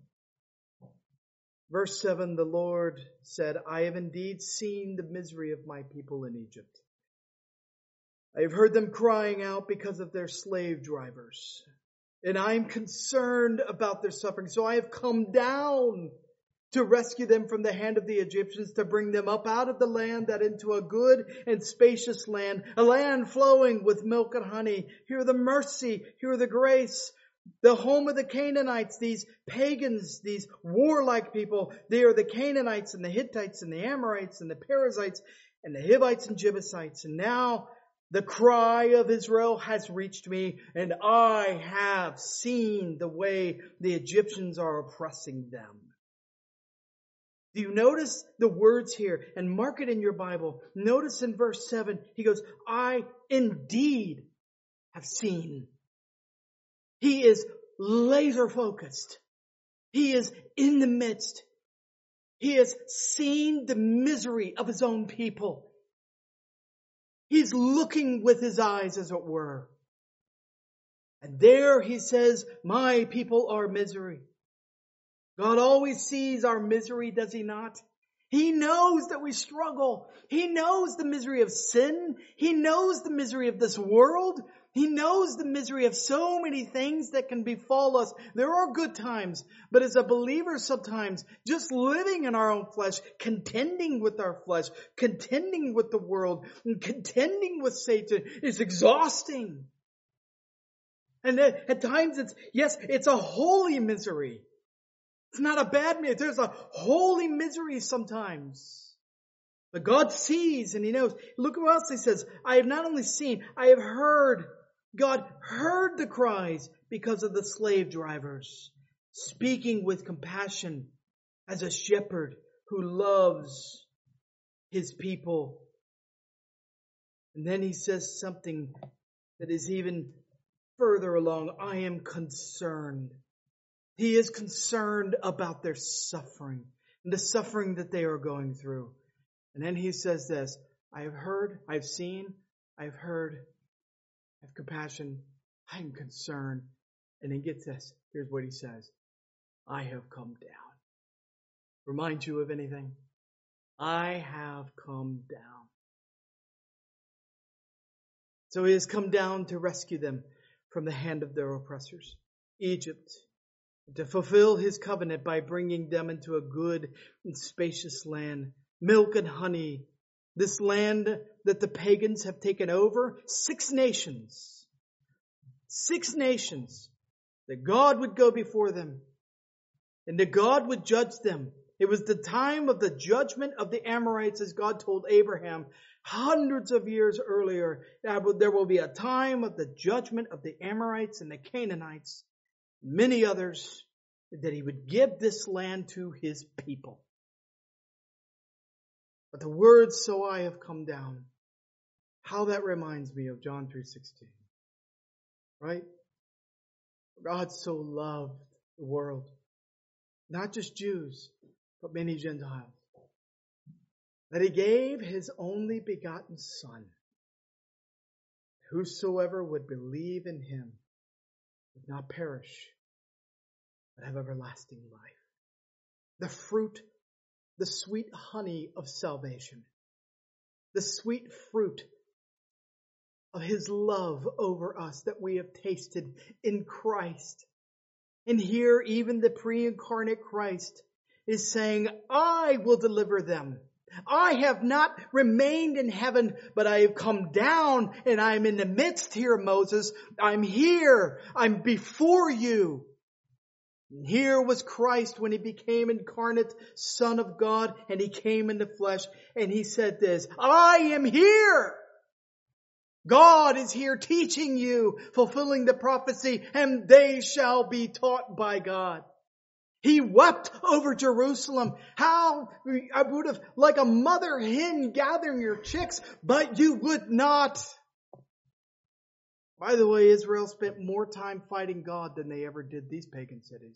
verse seven, "The Lord said, I have indeed seen the misery of my people in Egypt. I have heard them crying out because of their slave drivers, and I am concerned about their suffering. So I have come down to rescue them from the hand of the Egyptians, to bring them up out of the land, that into a good and spacious land, a land flowing with milk and honey. Hear the mercy, hear the grace. the home of the Canaanites, these pagans, these warlike people. They are the Canaanites and the Hittites and the Amorites and the Perizzites and the Hivites and Jebusites. And now the cry of Israel has reached me, and I have seen the way the Egyptians are oppressing them. Do you notice the words here? And mark it in your Bible. Notice in verse seven, he goes, I indeed have seen. He is laser focused. He is in the midst. He has seen the misery of his own people. He's looking with his eyes, as it were. And there he says, my people are misery. God always sees our misery, does he not? He knows that we struggle. He knows the misery of sin. He knows the misery of this world. He knows the misery of so many things that can befall us. There are good times, but as a believer sometimes, just living in our own flesh, contending with our flesh, contending with the world, and contending with Satan is exhausting. And at, at times it's, yes, it's a holy misery. It's not a bad misery. There's a holy misery sometimes. But God sees and he knows. Look what else he says. I have not only seen, I have heard. God heard the cries because of the slave drivers, speaking with compassion as a shepherd who loves his people. And then he says something that is even further along. I am concerned. He is concerned about their suffering and the suffering that they are going through. And then he says this, I have heard, I've seen, I've heard, I have compassion, I am concerned. And then get this, here's what he says, I have come down. Remind you of anything? I have come down. So he has come down to rescue them from the hand of their oppressors, Egypt, to fulfill his covenant by bringing them into a good and spacious land, milk and honey, this land that the pagans have taken over, six nations, six nations, that God would go before them and that God would judge them. It was the time of the judgment of the Amorites, as God told Abraham hundreds of years earlier. There will be a time of the judgment of the Amorites and the Canaanites, many others, that he would give this land to his people. But the words, so I have come down, how that reminds me of John three sixteen. Right? God so loved the world, not just Jews, but many Gentiles, that he gave his only begotten Son. Whosoever would believe in him would not perish, but have everlasting life. The fruit, the sweet honey of salvation, the sweet fruit of his love over us that we have tasted in Christ. And here even the pre-incarnate Christ is saying, I will deliver them. I have not remained in heaven, but I have come down and I am in the midst here, Moses. I'm here. I'm before you. And here was Christ when he became incarnate Son of God, and he came in the flesh, and he said this, I am here. God is here teaching you, fulfilling the prophecy, and they shall be taught by God. He wept over Jerusalem. How I would have, like a mother hen gathering your chicks, but you would not. By the way, Israel spent more time fighting God than they ever did these pagan cities.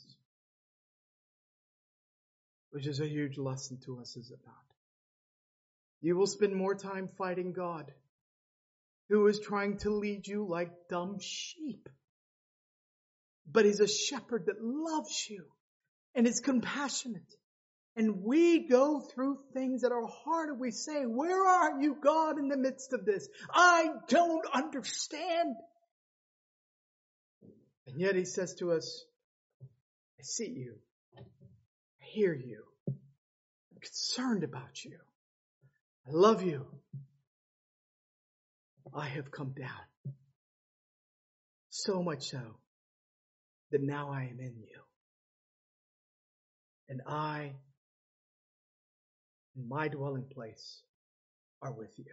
Which is a huge lesson to us, is it not? You will spend more time fighting God, who is trying to lead you like dumb sheep. But he's a shepherd that loves you and is compassionate. And we go through things that are hard, and we say, where are you, God, in the midst of this? I don't understand. And yet he says to us, I see you. I hear you. I'm concerned about you. I love you. I have come down. So much so that now I am in you. And I, in my dwelling place, are with you.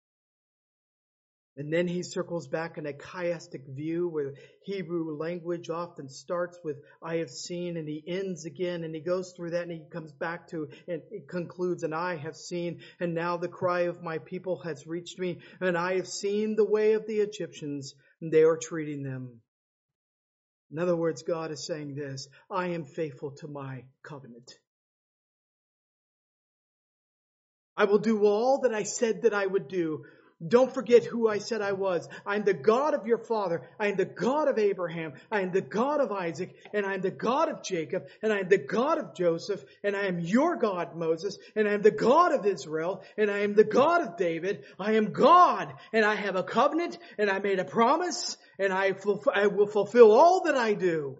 And then he circles back in a chiastic view where Hebrew language often starts with I have seen, and he ends again, and he goes through that and he comes back to and it concludes, and I have seen, and now the cry of my people has reached me, and I have seen the way of the Egyptians, and they are treating them. In other words, God is saying this, I am faithful to my covenant. I will do all that I said that I would do. Don't forget who I said I was. I am the God of your father. I am the God of Abraham. I am the God of Isaac. And I am the God of Jacob. And I am the God of Joseph. And I am your God, Moses. And I am the God of Israel. And I am the God of David. I am God. And I have a covenant. And I made a promise. And I, fulf- I will fulfill all that I do.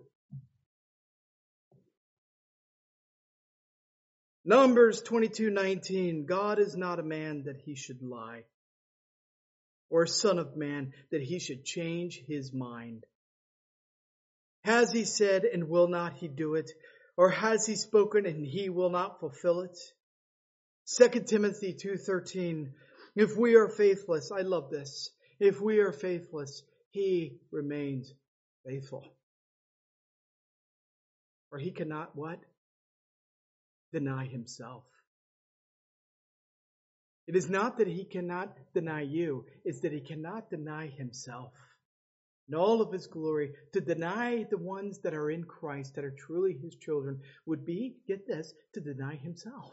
Numbers twenty-two nineteen. God is not a man that he should lie, or a son of man that he should change his mind. Has he said, and will not he do it? Or has he spoken, and he will not fulfill it? Second Timothy two thirteen. If we are faithless, I love this. If we are faithless, he remains faithful. For he cannot what? Deny himself. It is not that he cannot deny you, it's that he cannot deny himself. In all of his glory, to deny the ones that are in Christ, that are truly his children, would be, get this, to deny himself.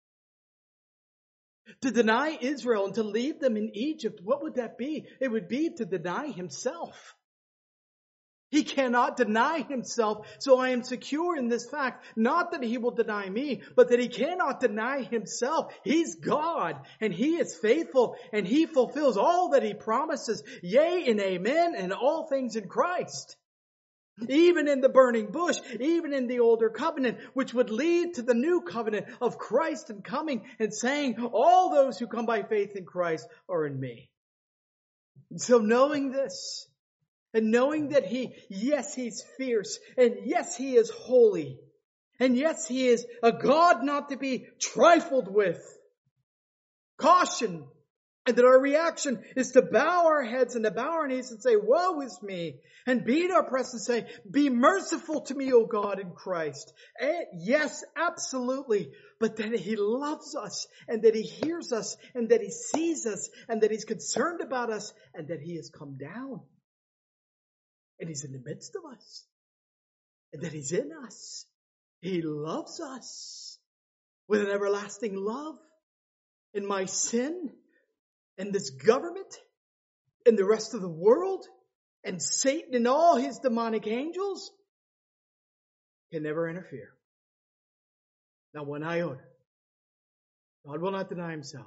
To deny Israel and to leave them in Egypt, what would that be? It would be to deny himself. He cannot deny himself, so I am secure in this fact, not that he will deny me, but that he cannot deny himself. He's God, and he is faithful, and he fulfills all that he promises, yea and amen, and all things in Christ. Even in the burning bush, even in the older covenant, which would lead to the new covenant of Christ and coming and saying, all those who come by faith in Christ are in me. So knowing this, and knowing that he, yes, he's fierce, and yes, he is holy, and yes, he is a God not to be trifled with. Caution, and that our reaction is to bow our heads and to bow our knees and say, woe is me, and beat our breasts and say, be merciful to me, O God, in Christ. And yes, absolutely, but that he loves us, and that he hears us, and that he sees us, and that he's concerned about us, and that he has come down. And he's in the midst of us. And that he's in us. He loves us with an everlasting love. And my sin, and this government, and the rest of the world, and Satan and all his demonic angels can never interfere. Not one iota. God will not deny himself.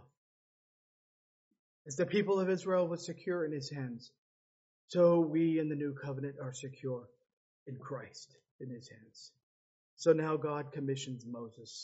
As the people of Israel was secure in his hands, so we in the new covenant are secure in Christ, in his hands. So now God commissions Moses.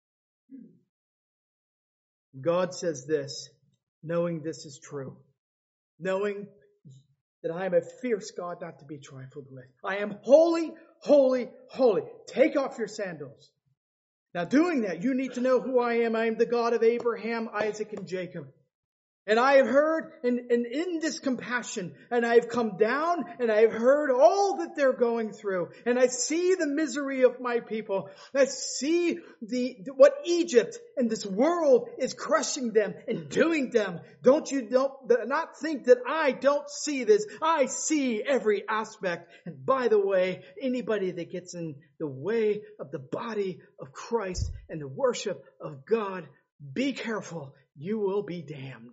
God says this, knowing this is true, knowing that I am a fierce God not to be trifled with. I am holy, holy, holy. Take off your sandals. Now doing that, you need to know who I am. I am the God of Abraham, Isaac, and Jacob. And I have heard, and, and in this compassion, and I have come down, and I have heard all that they're going through, and I see the misery of my people. I see the what Egypt and this world is crushing them and doing them. Don't you don't not think that I don't see this? I see every aspect. And by the way, anybody that gets in the way of the body of Christ and the worship of God, be careful. You will be damned.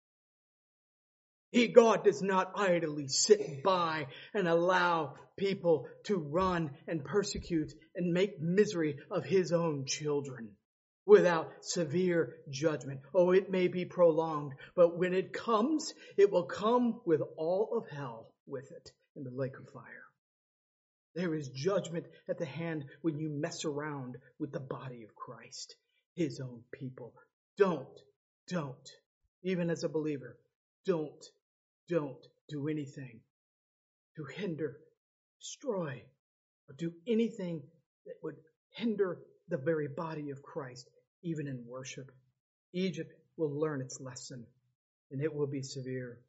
He, God, does not idly sit by and allow people to run and persecute and make misery of his own children without severe judgment. Oh, it may be prolonged, but when it comes, it will come with all of hell with it in the lake of fire. There is judgment at the hand when you mess around with the body of Christ, his own people. Don't, don't, even as a believer, don't Don't do anything to hinder, destroy, or do anything that would hinder the very body of Christ, even in worship. Egypt will learn its lesson, and it will be severe.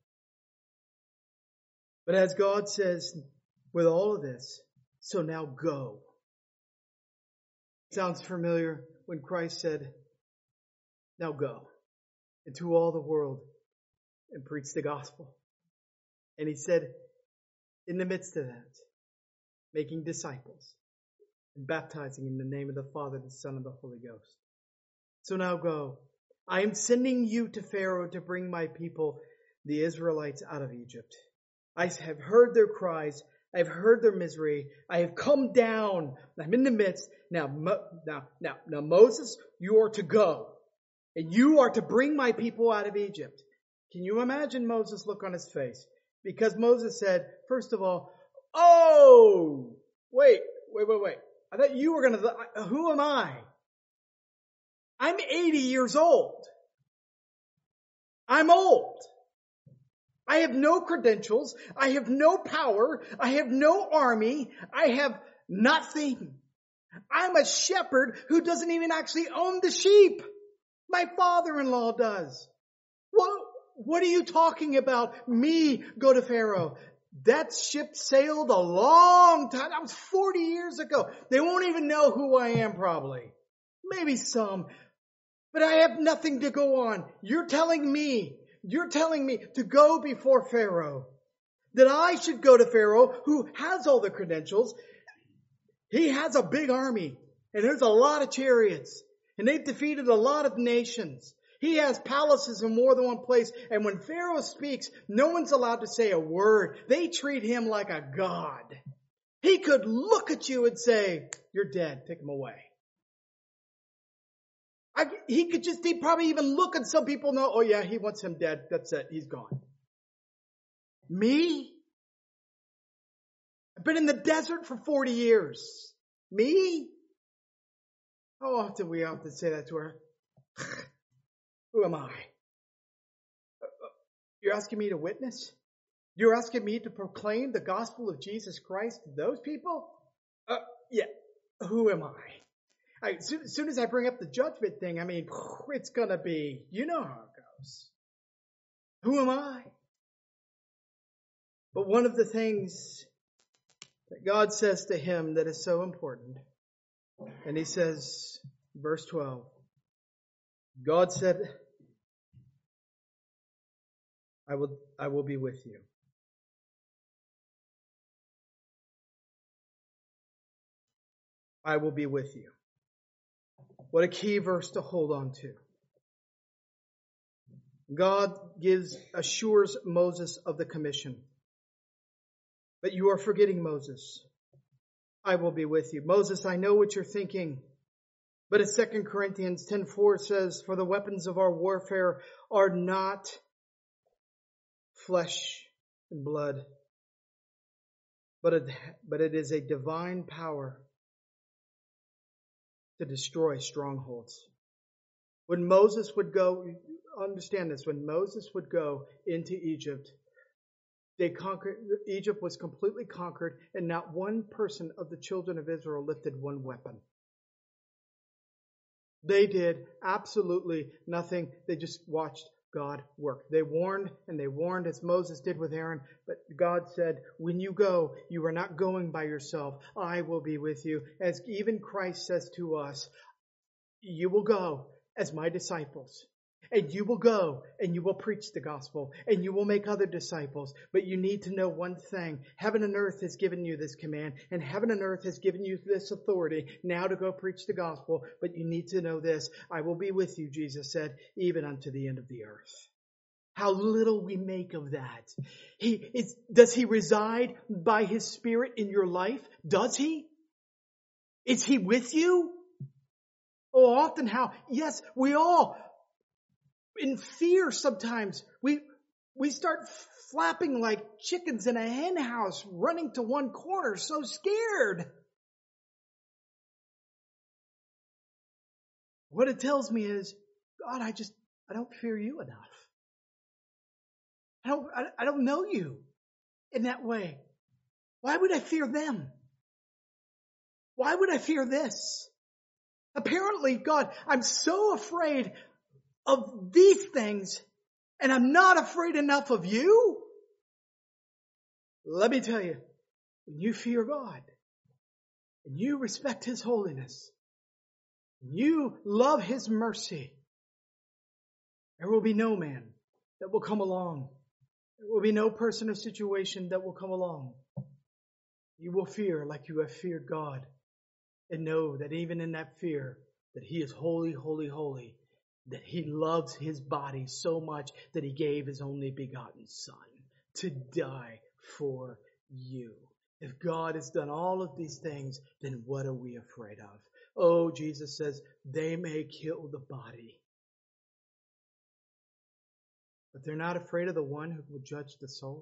But as God says, with all of this, so now go. Sounds familiar when Christ said, now go into all the world and preach the gospel. And he said, in the midst of that, making disciples and baptizing in the name of the Father, the Son, and the Holy Ghost. So now go. I am sending you to Pharaoh to bring my people, the Israelites, out of Egypt. I have heard their cries. I have heard their misery. I have come down. I'm in the midst. Now, now, now, now, Moses, you are to go. And you are to bring my people out of Egypt. Can you imagine Moses' look on his face? Because Moses said, first of all, oh, wait, wait, wait, wait. I thought you were going to, who am I? I'm eighty years old. I'm old. I have no credentials. I have no power. I have no army. I have nothing. I'm a shepherd who doesn't even actually own the sheep. My father-in-law does. What, what are you talking about? Me go to Pharaoh. That ship sailed a long time. That was forty years ago. They won't even know who I am probably. Maybe some. But I have nothing to go on. You're telling me, you're telling me to go before Pharaoh. That I should go to Pharaoh who has all the credentials. He has a big army. And there's a lot of chariots. And they've defeated a lot of nations. He has palaces in more than one place. And when Pharaoh speaks, no one's allowed to say a word. They treat him like a god. He could look at you and say, you're dead. Take him away. I, he could just, he'd probably even look at some people and know, oh yeah, he wants him dead. That's it. He's gone. Me? I've been in the desert for forty years. Me? How often we often say that to her? Who am I? You're asking me to witness? You're asking me to proclaim the gospel of Jesus Christ to those people? Uh, yeah. Who am I? I as, soon, as soon as I bring up the judgment thing, I mean, it's going to be, you know how it goes. Who am I? But one of the things that God says to him that is so important, and he says, verse twelve, God said, I will, I will be with you. I will be with you. What a key verse to hold on to. God gives, assures Moses of the commission. But you are forgetting Moses. I will be with you. Moses, I know what you're thinking. But as Second Corinthians ten four says, for the weapons of our warfare are not flesh and blood, but it, but it is a divine power to destroy strongholds. When Moses would go, understand this, when Moses would go into Egypt, they conquered, Egypt was completely conquered, and not one person of the children of Israel lifted one weapon. They did absolutely nothing. They just watched God work. They warned and they warned as Moses did with Aaron. But God said, when you go, you are not going by yourself. I will be with you. As even Christ says to us, you will go as my disciples. And you will go and you will preach the gospel and you will make other disciples. But you need to know one thing. Heaven and earth has given you this command, and heaven and earth has given you this authority now to go preach the gospel. But you need to know this. I will be with you, Jesus said, even unto the end of the earth. How little we make of that. He is, does he reside by his Spirit in your life? Does he? Is he with you? Oh, often how, yes, we all, in fear sometimes, we we start flapping like chickens in a hen house, running to one corner, so scared. What it tells me is, God, I just, I don't fear you enough. I don't, I, I don't know you in that way. Why would I fear them? Why would I fear this? Apparently, God, I'm so afraid of these things, and I'm not afraid enough of you. Let me tell you, when you fear God, and you respect His holiness, and you love His mercy, there will be no man that will come along. There will be no person or situation that will come along. You will fear like you have feared God, and know that even in that fear, that He is holy, holy, holy, that He loves His body so much that He gave His only begotten Son to die for you. If God has done all of these things, then what are we afraid of? Oh, Jesus says, they may kill the body, but they're not afraid of the one who will judge the soul.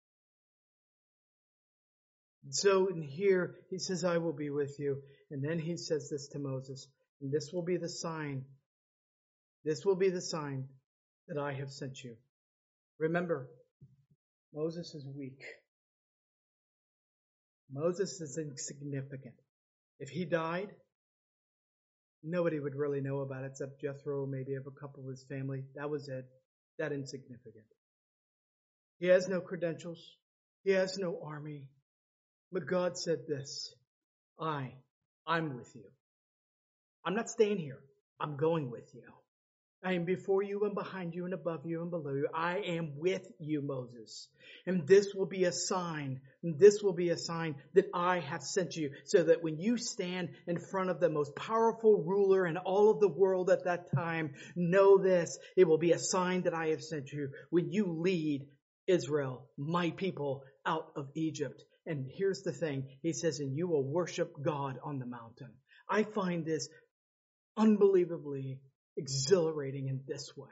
And so in here, He says, I will be with you. And then He says this to Moses, and this will be the sign. This will be the sign that I have sent you. Remember, Moses is weak. Moses is insignificant. If he died, nobody would really know about it except Jethro, maybe of a couple of his family. That was it. That insignificant. He has no credentials. He has no army. But God said this, I, I'm with you. I'm not staying here. I'm going with you. I am before you and behind you and above you and below you. I am with you, Moses. And this will be a sign. And this will be a sign that I have sent you, so that when you stand in front of the most powerful ruler in all of the world at that time, know this. It will be a sign that I have sent you when you lead Israel, my people, out of Egypt. And here's the thing. He says, and you will worship God on the mountain. I find this unbelievably exhilarating in this way.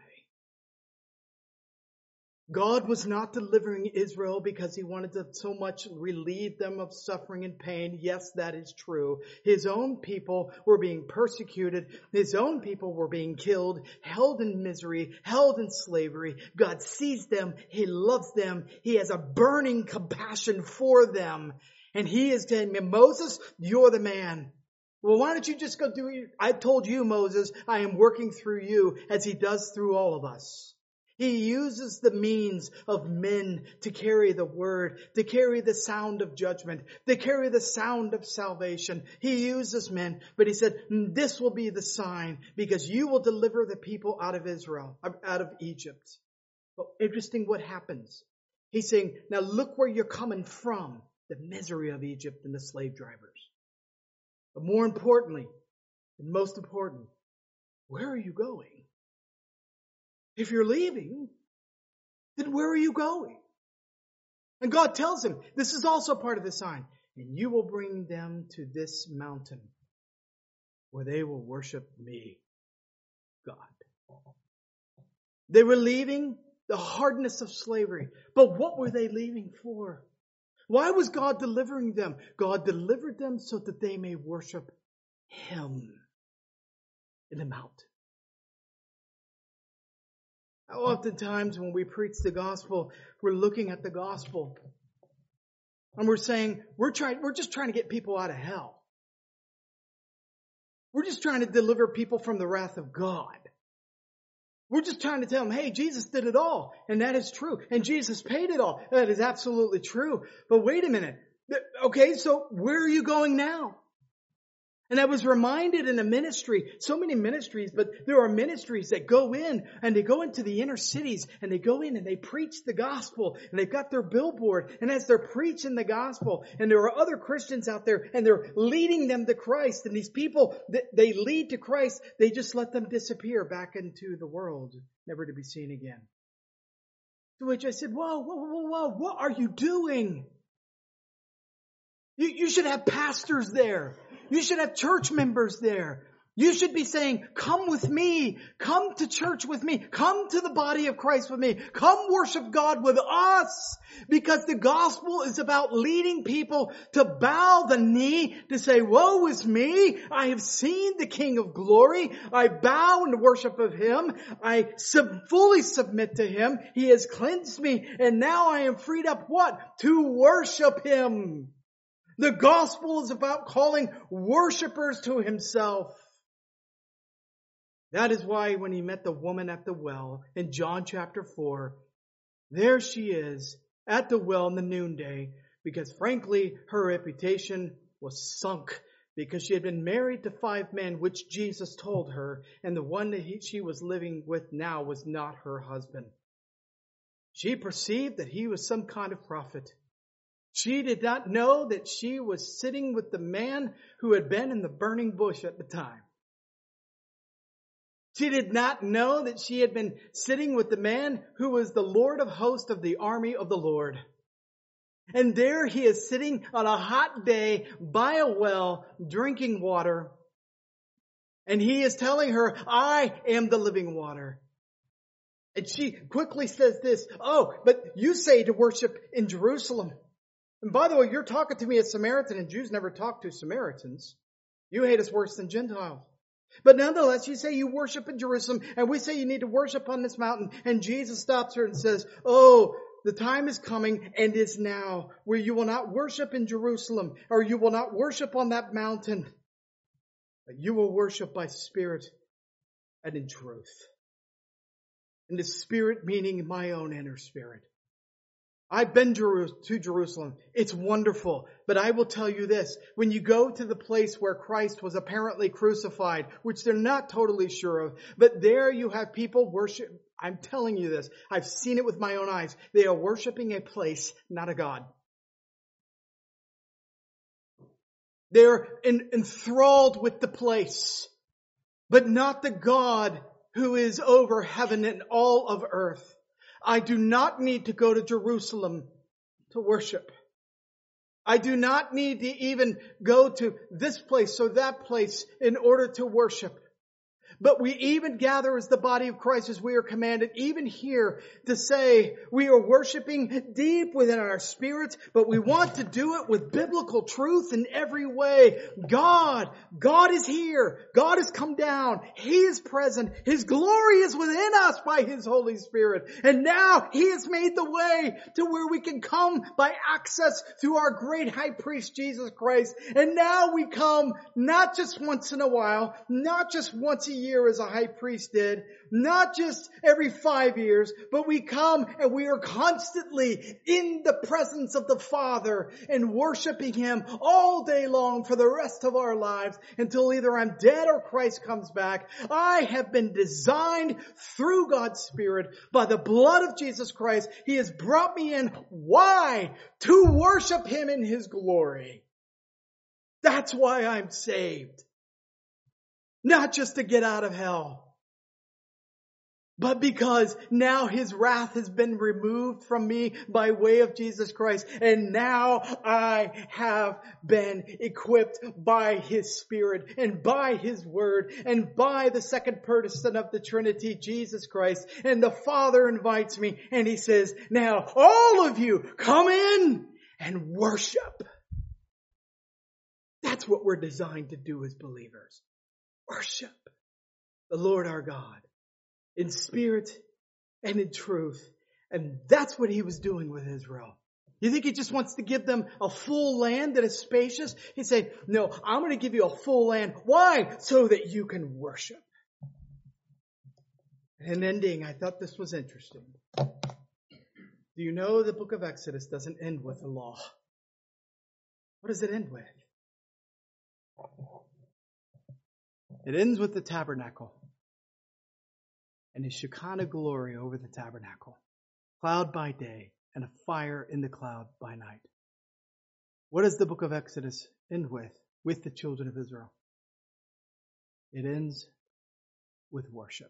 God was not delivering Israel because He wanted to so much relieve them of suffering and pain. Yes, that is true. His own people were being persecuted. His own people were being killed, held in misery, held in slavery. God sees them. He loves them. He has a burning compassion for them. And He is saying, Moses, you're the man. Well, why don't you just go do it? I told you, Moses, I am working through you as He does through all of us. He uses the means of men to carry the word, to carry the sound of judgment, to carry the sound of salvation. He uses men, but He said, this will be the sign because you will deliver the people out of Israel, out of Egypt. But interesting what happens. He's saying, now look where you're coming from, the misery of Egypt and the slave drivers. But more importantly, and most important, where are you going? If you're leaving, then where are you going? And God tells him, this is also part of the sign. And you will bring them to this mountain where they will worship me, God. They were leaving the hardness of slavery. But what were they leaving for? Why was God delivering them? God delivered them so that they may worship Him in the mountain. How oftentimes when we preach the gospel, we're looking at the gospel and we're saying, we're trying, we're just trying to get people out of hell. We're just trying to deliver people from the wrath of God. We're just trying to tell them, hey, Jesus did it all. And that is true. And Jesus paid it all. That is absolutely true. But wait a minute. Okay, so where are you going now? And I was reminded in a ministry, so many ministries, but there are ministries that go in and they go into the inner cities and they go in and they preach the gospel and they've got their billboard. And as they're preaching the gospel and there are other Christians out there and they're leading them to Christ, and these people that they lead to Christ, they just let them disappear back into the world, never to be seen again. To which I said, whoa, whoa, whoa, whoa, what are you doing? You, you should have pastors there. You should have church members there. You should be saying, come with me. Come to church with me. Come to the body of Christ with me. Come worship God with us. Because the gospel is about leading people to bow the knee, to say, woe is me. I have seen the King of glory. I bow in worship of Him. I sub- fully submit to Him. He has cleansed me. And now I am freed up what? To worship Him. The gospel is about calling worshipers to himself. That is why when he met the woman at the well in John chapter four, there she is at the well in the noonday, because frankly, her reputation was sunk because she had been married to five men, which Jesus told her, and the one that he, she was living with now was not her husband. She perceived that he was some kind of prophet. She did not know that she was sitting with the man who had been in the burning bush at the time. She did not know that she had been sitting with the man who was the Lord of hosts of the army of the Lord. And there he is sitting on a hot day by a well, drinking water. And he is telling her, I am the living water. And she quickly says this, oh, but you say to worship in Jerusalem. And by the way, you're talking to me as Samaritan, and Jews never talk to Samaritans. You hate us worse than Gentiles. But nonetheless, you say you worship in Jerusalem, and we say you need to worship on this mountain. And Jesus stops her and says, oh, the time is coming and is now where you will not worship in Jerusalem, or you will not worship on that mountain, but you will worship by spirit and in truth. And the spirit meaning my own inner spirit. I've been to Jerusalem. It's wonderful. But I will tell you this. When you go to the place where Christ was apparently crucified, which they're not totally sure of, but there you have people worship. I'm telling you this. I've seen it with my own eyes. They are worshiping a place, not a God. They're en- enthralled with the place, but not the God who is over heaven and all of earth. I do not need to go to Jerusalem to worship. I do not need to even go to this place or that place in order to worship. But we even gather as the body of Christ as we are commanded, even here, to say we are worshiping deep within our spirits, but we want to do it with biblical truth in every way. God, God is here. God has come down. He is present. His glory is within us by His Holy Spirit. And now He has made the way to where we can come by access through our great high priest, Jesus Christ. And now we come not just once in a while, not just once a year, as a high priest did, not just every five years, but we come and we are constantly in the presence of the Father and worshiping Him all day long for the rest of our lives until either I'm dead or Christ comes back. I have been designed through God's Spirit by the blood of Jesus Christ. He has brought me in. Why? To worship Him in His glory. That's why I'm saved. Not just to get out of hell, but because now His wrath has been removed from me by way of Jesus Christ. And now I have been equipped by His Spirit and by His Word and by the second person of the Trinity, Jesus Christ. And the Father invites me and He says, now all of you come in and worship. That's what we're designed to do as believers. Worship the Lord our God in spirit and in truth. And that's what He was doing with Israel. You think He just wants to give them a full land that is spacious? He said, no, I'm going to give you a full land. Why? So that you can worship. And ending, I thought this was interesting. Do you know the book of Exodus doesn't end with the law? What does it end with? It ends with the tabernacle and His Shekinah glory over the tabernacle. Cloud by day and a fire in the cloud by night. What does the book of Exodus end with, with the children of Israel? It ends with worship.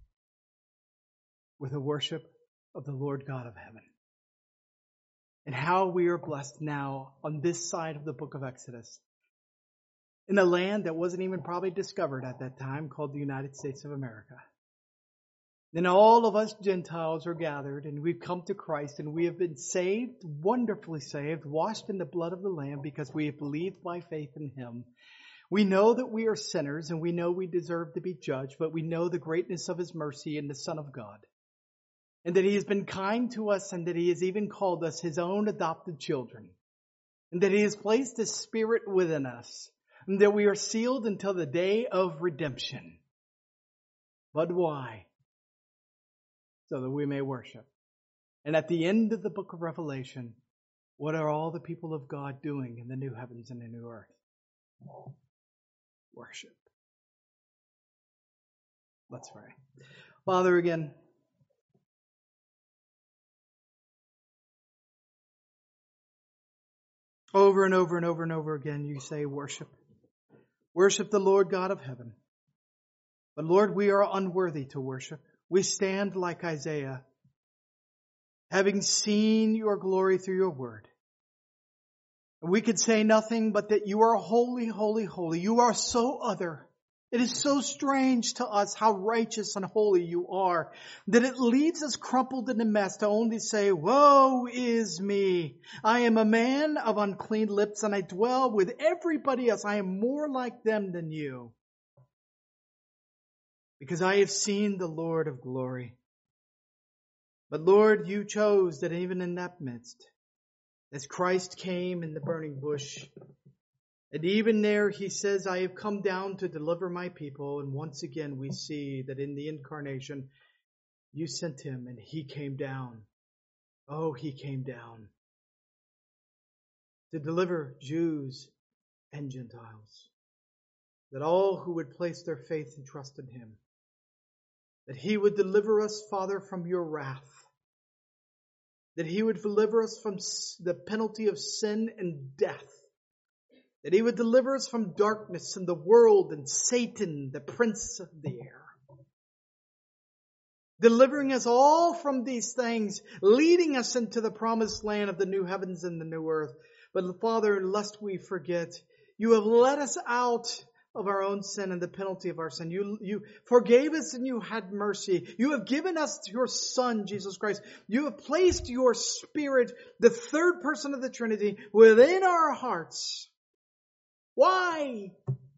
With a worship of the Lord God of heaven. And how we are blessed now on this side of the book of Exodus. In a land that wasn't even probably discovered at that time, called the United States of America. Then all of us Gentiles are gathered and we've come to Christ and we have been saved, wonderfully saved, washed in the blood of the Lamb because we have believed by faith in Him. We know that we are sinners and we know we deserve to be judged, but we know the greatness of His mercy in the Son of God. And that He has been kind to us and that He has even called us His own adopted children. and that He has placed His Spirit within us, and that we are sealed until the day of redemption. But why? So that we may worship. And at the end of the book of Revelation, what are all the people of God doing in the new heavens and the new earth? Worship. Let's pray. Father, again, over and over and over and over again, you say worship. Worship the Lord God of heaven. But Lord, we are unworthy to worship. We stand like Isaiah, having seen your glory through your word. And we could say nothing but that you are holy, holy, holy. You are so other. It is so strange to us how righteous and holy you are that it leaves us crumpled in a mess to only say, woe is me. I am a man of unclean lips and I dwell with everybody else. I am more like them than you. Because I have seen the Lord of glory. But Lord, you chose that even in that midst, as Christ came in the burning bush, and even there he says, I have come down to deliver my people. And once again we see that in the incarnation, you sent him and he came down. Oh, he came down to deliver Jews and Gentiles. That all who would place their faith and trust in him, that he would deliver us, Father, from your wrath. That he would deliver us from the penalty of sin and death. That he would deliver us from darkness and the world and Satan, the prince of the air. Delivering us all from these things, leading us into the promised land of the new heavens and the new earth. But Father, lest we forget, you have let us out of our own sin and the penalty of our sin. You, you forgave us and you had mercy. You have given us your Son, Jesus Christ. You have placed your Spirit, the third person of the Trinity, within our hearts. Why?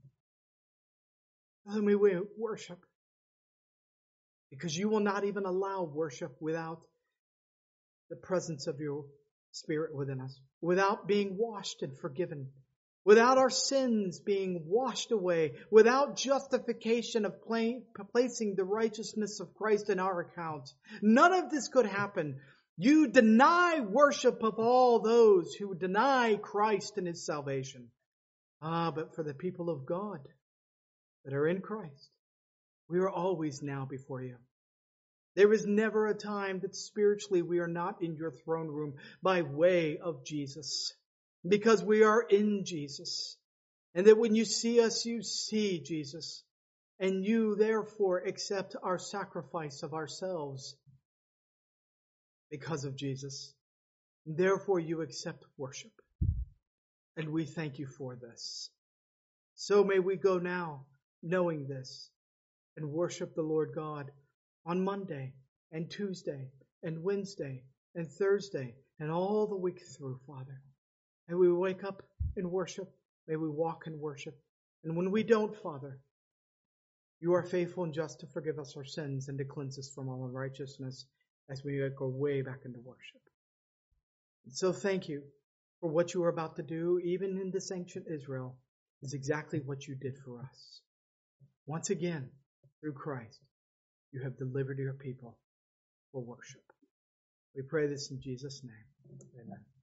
Then we worship. Because you will not even allow worship without the presence of your Spirit within us. Without being washed and forgiven. Without our sins being washed away. Without justification of placing the righteousness of Christ in our account. None of this could happen. You deny worship of all those who deny Christ and His salvation. Ah, but for the people of God that are in Christ, we are always now before you. There is never a time that spiritually we are not in your throne room by way of Jesus. Because we are in Jesus. And that when you see us, you see Jesus. And you therefore accept our sacrifice of ourselves because of Jesus. Therefore you accept worship. And we thank you for this. So may we go now knowing this and worship the Lord God on Monday and Tuesday and Wednesday and Thursday and all the week through, Father. May we wake up in worship. May we walk in worship. And when we don't, Father, you are faithful and just to forgive us our sins and to cleanse us from all unrighteousness as we go way back into worship. And so thank you for what you are about to do, even in this ancient Israel, is exactly what you did for us. Once again, through Christ, you have delivered your people for worship. We pray this in Jesus' name. Amen.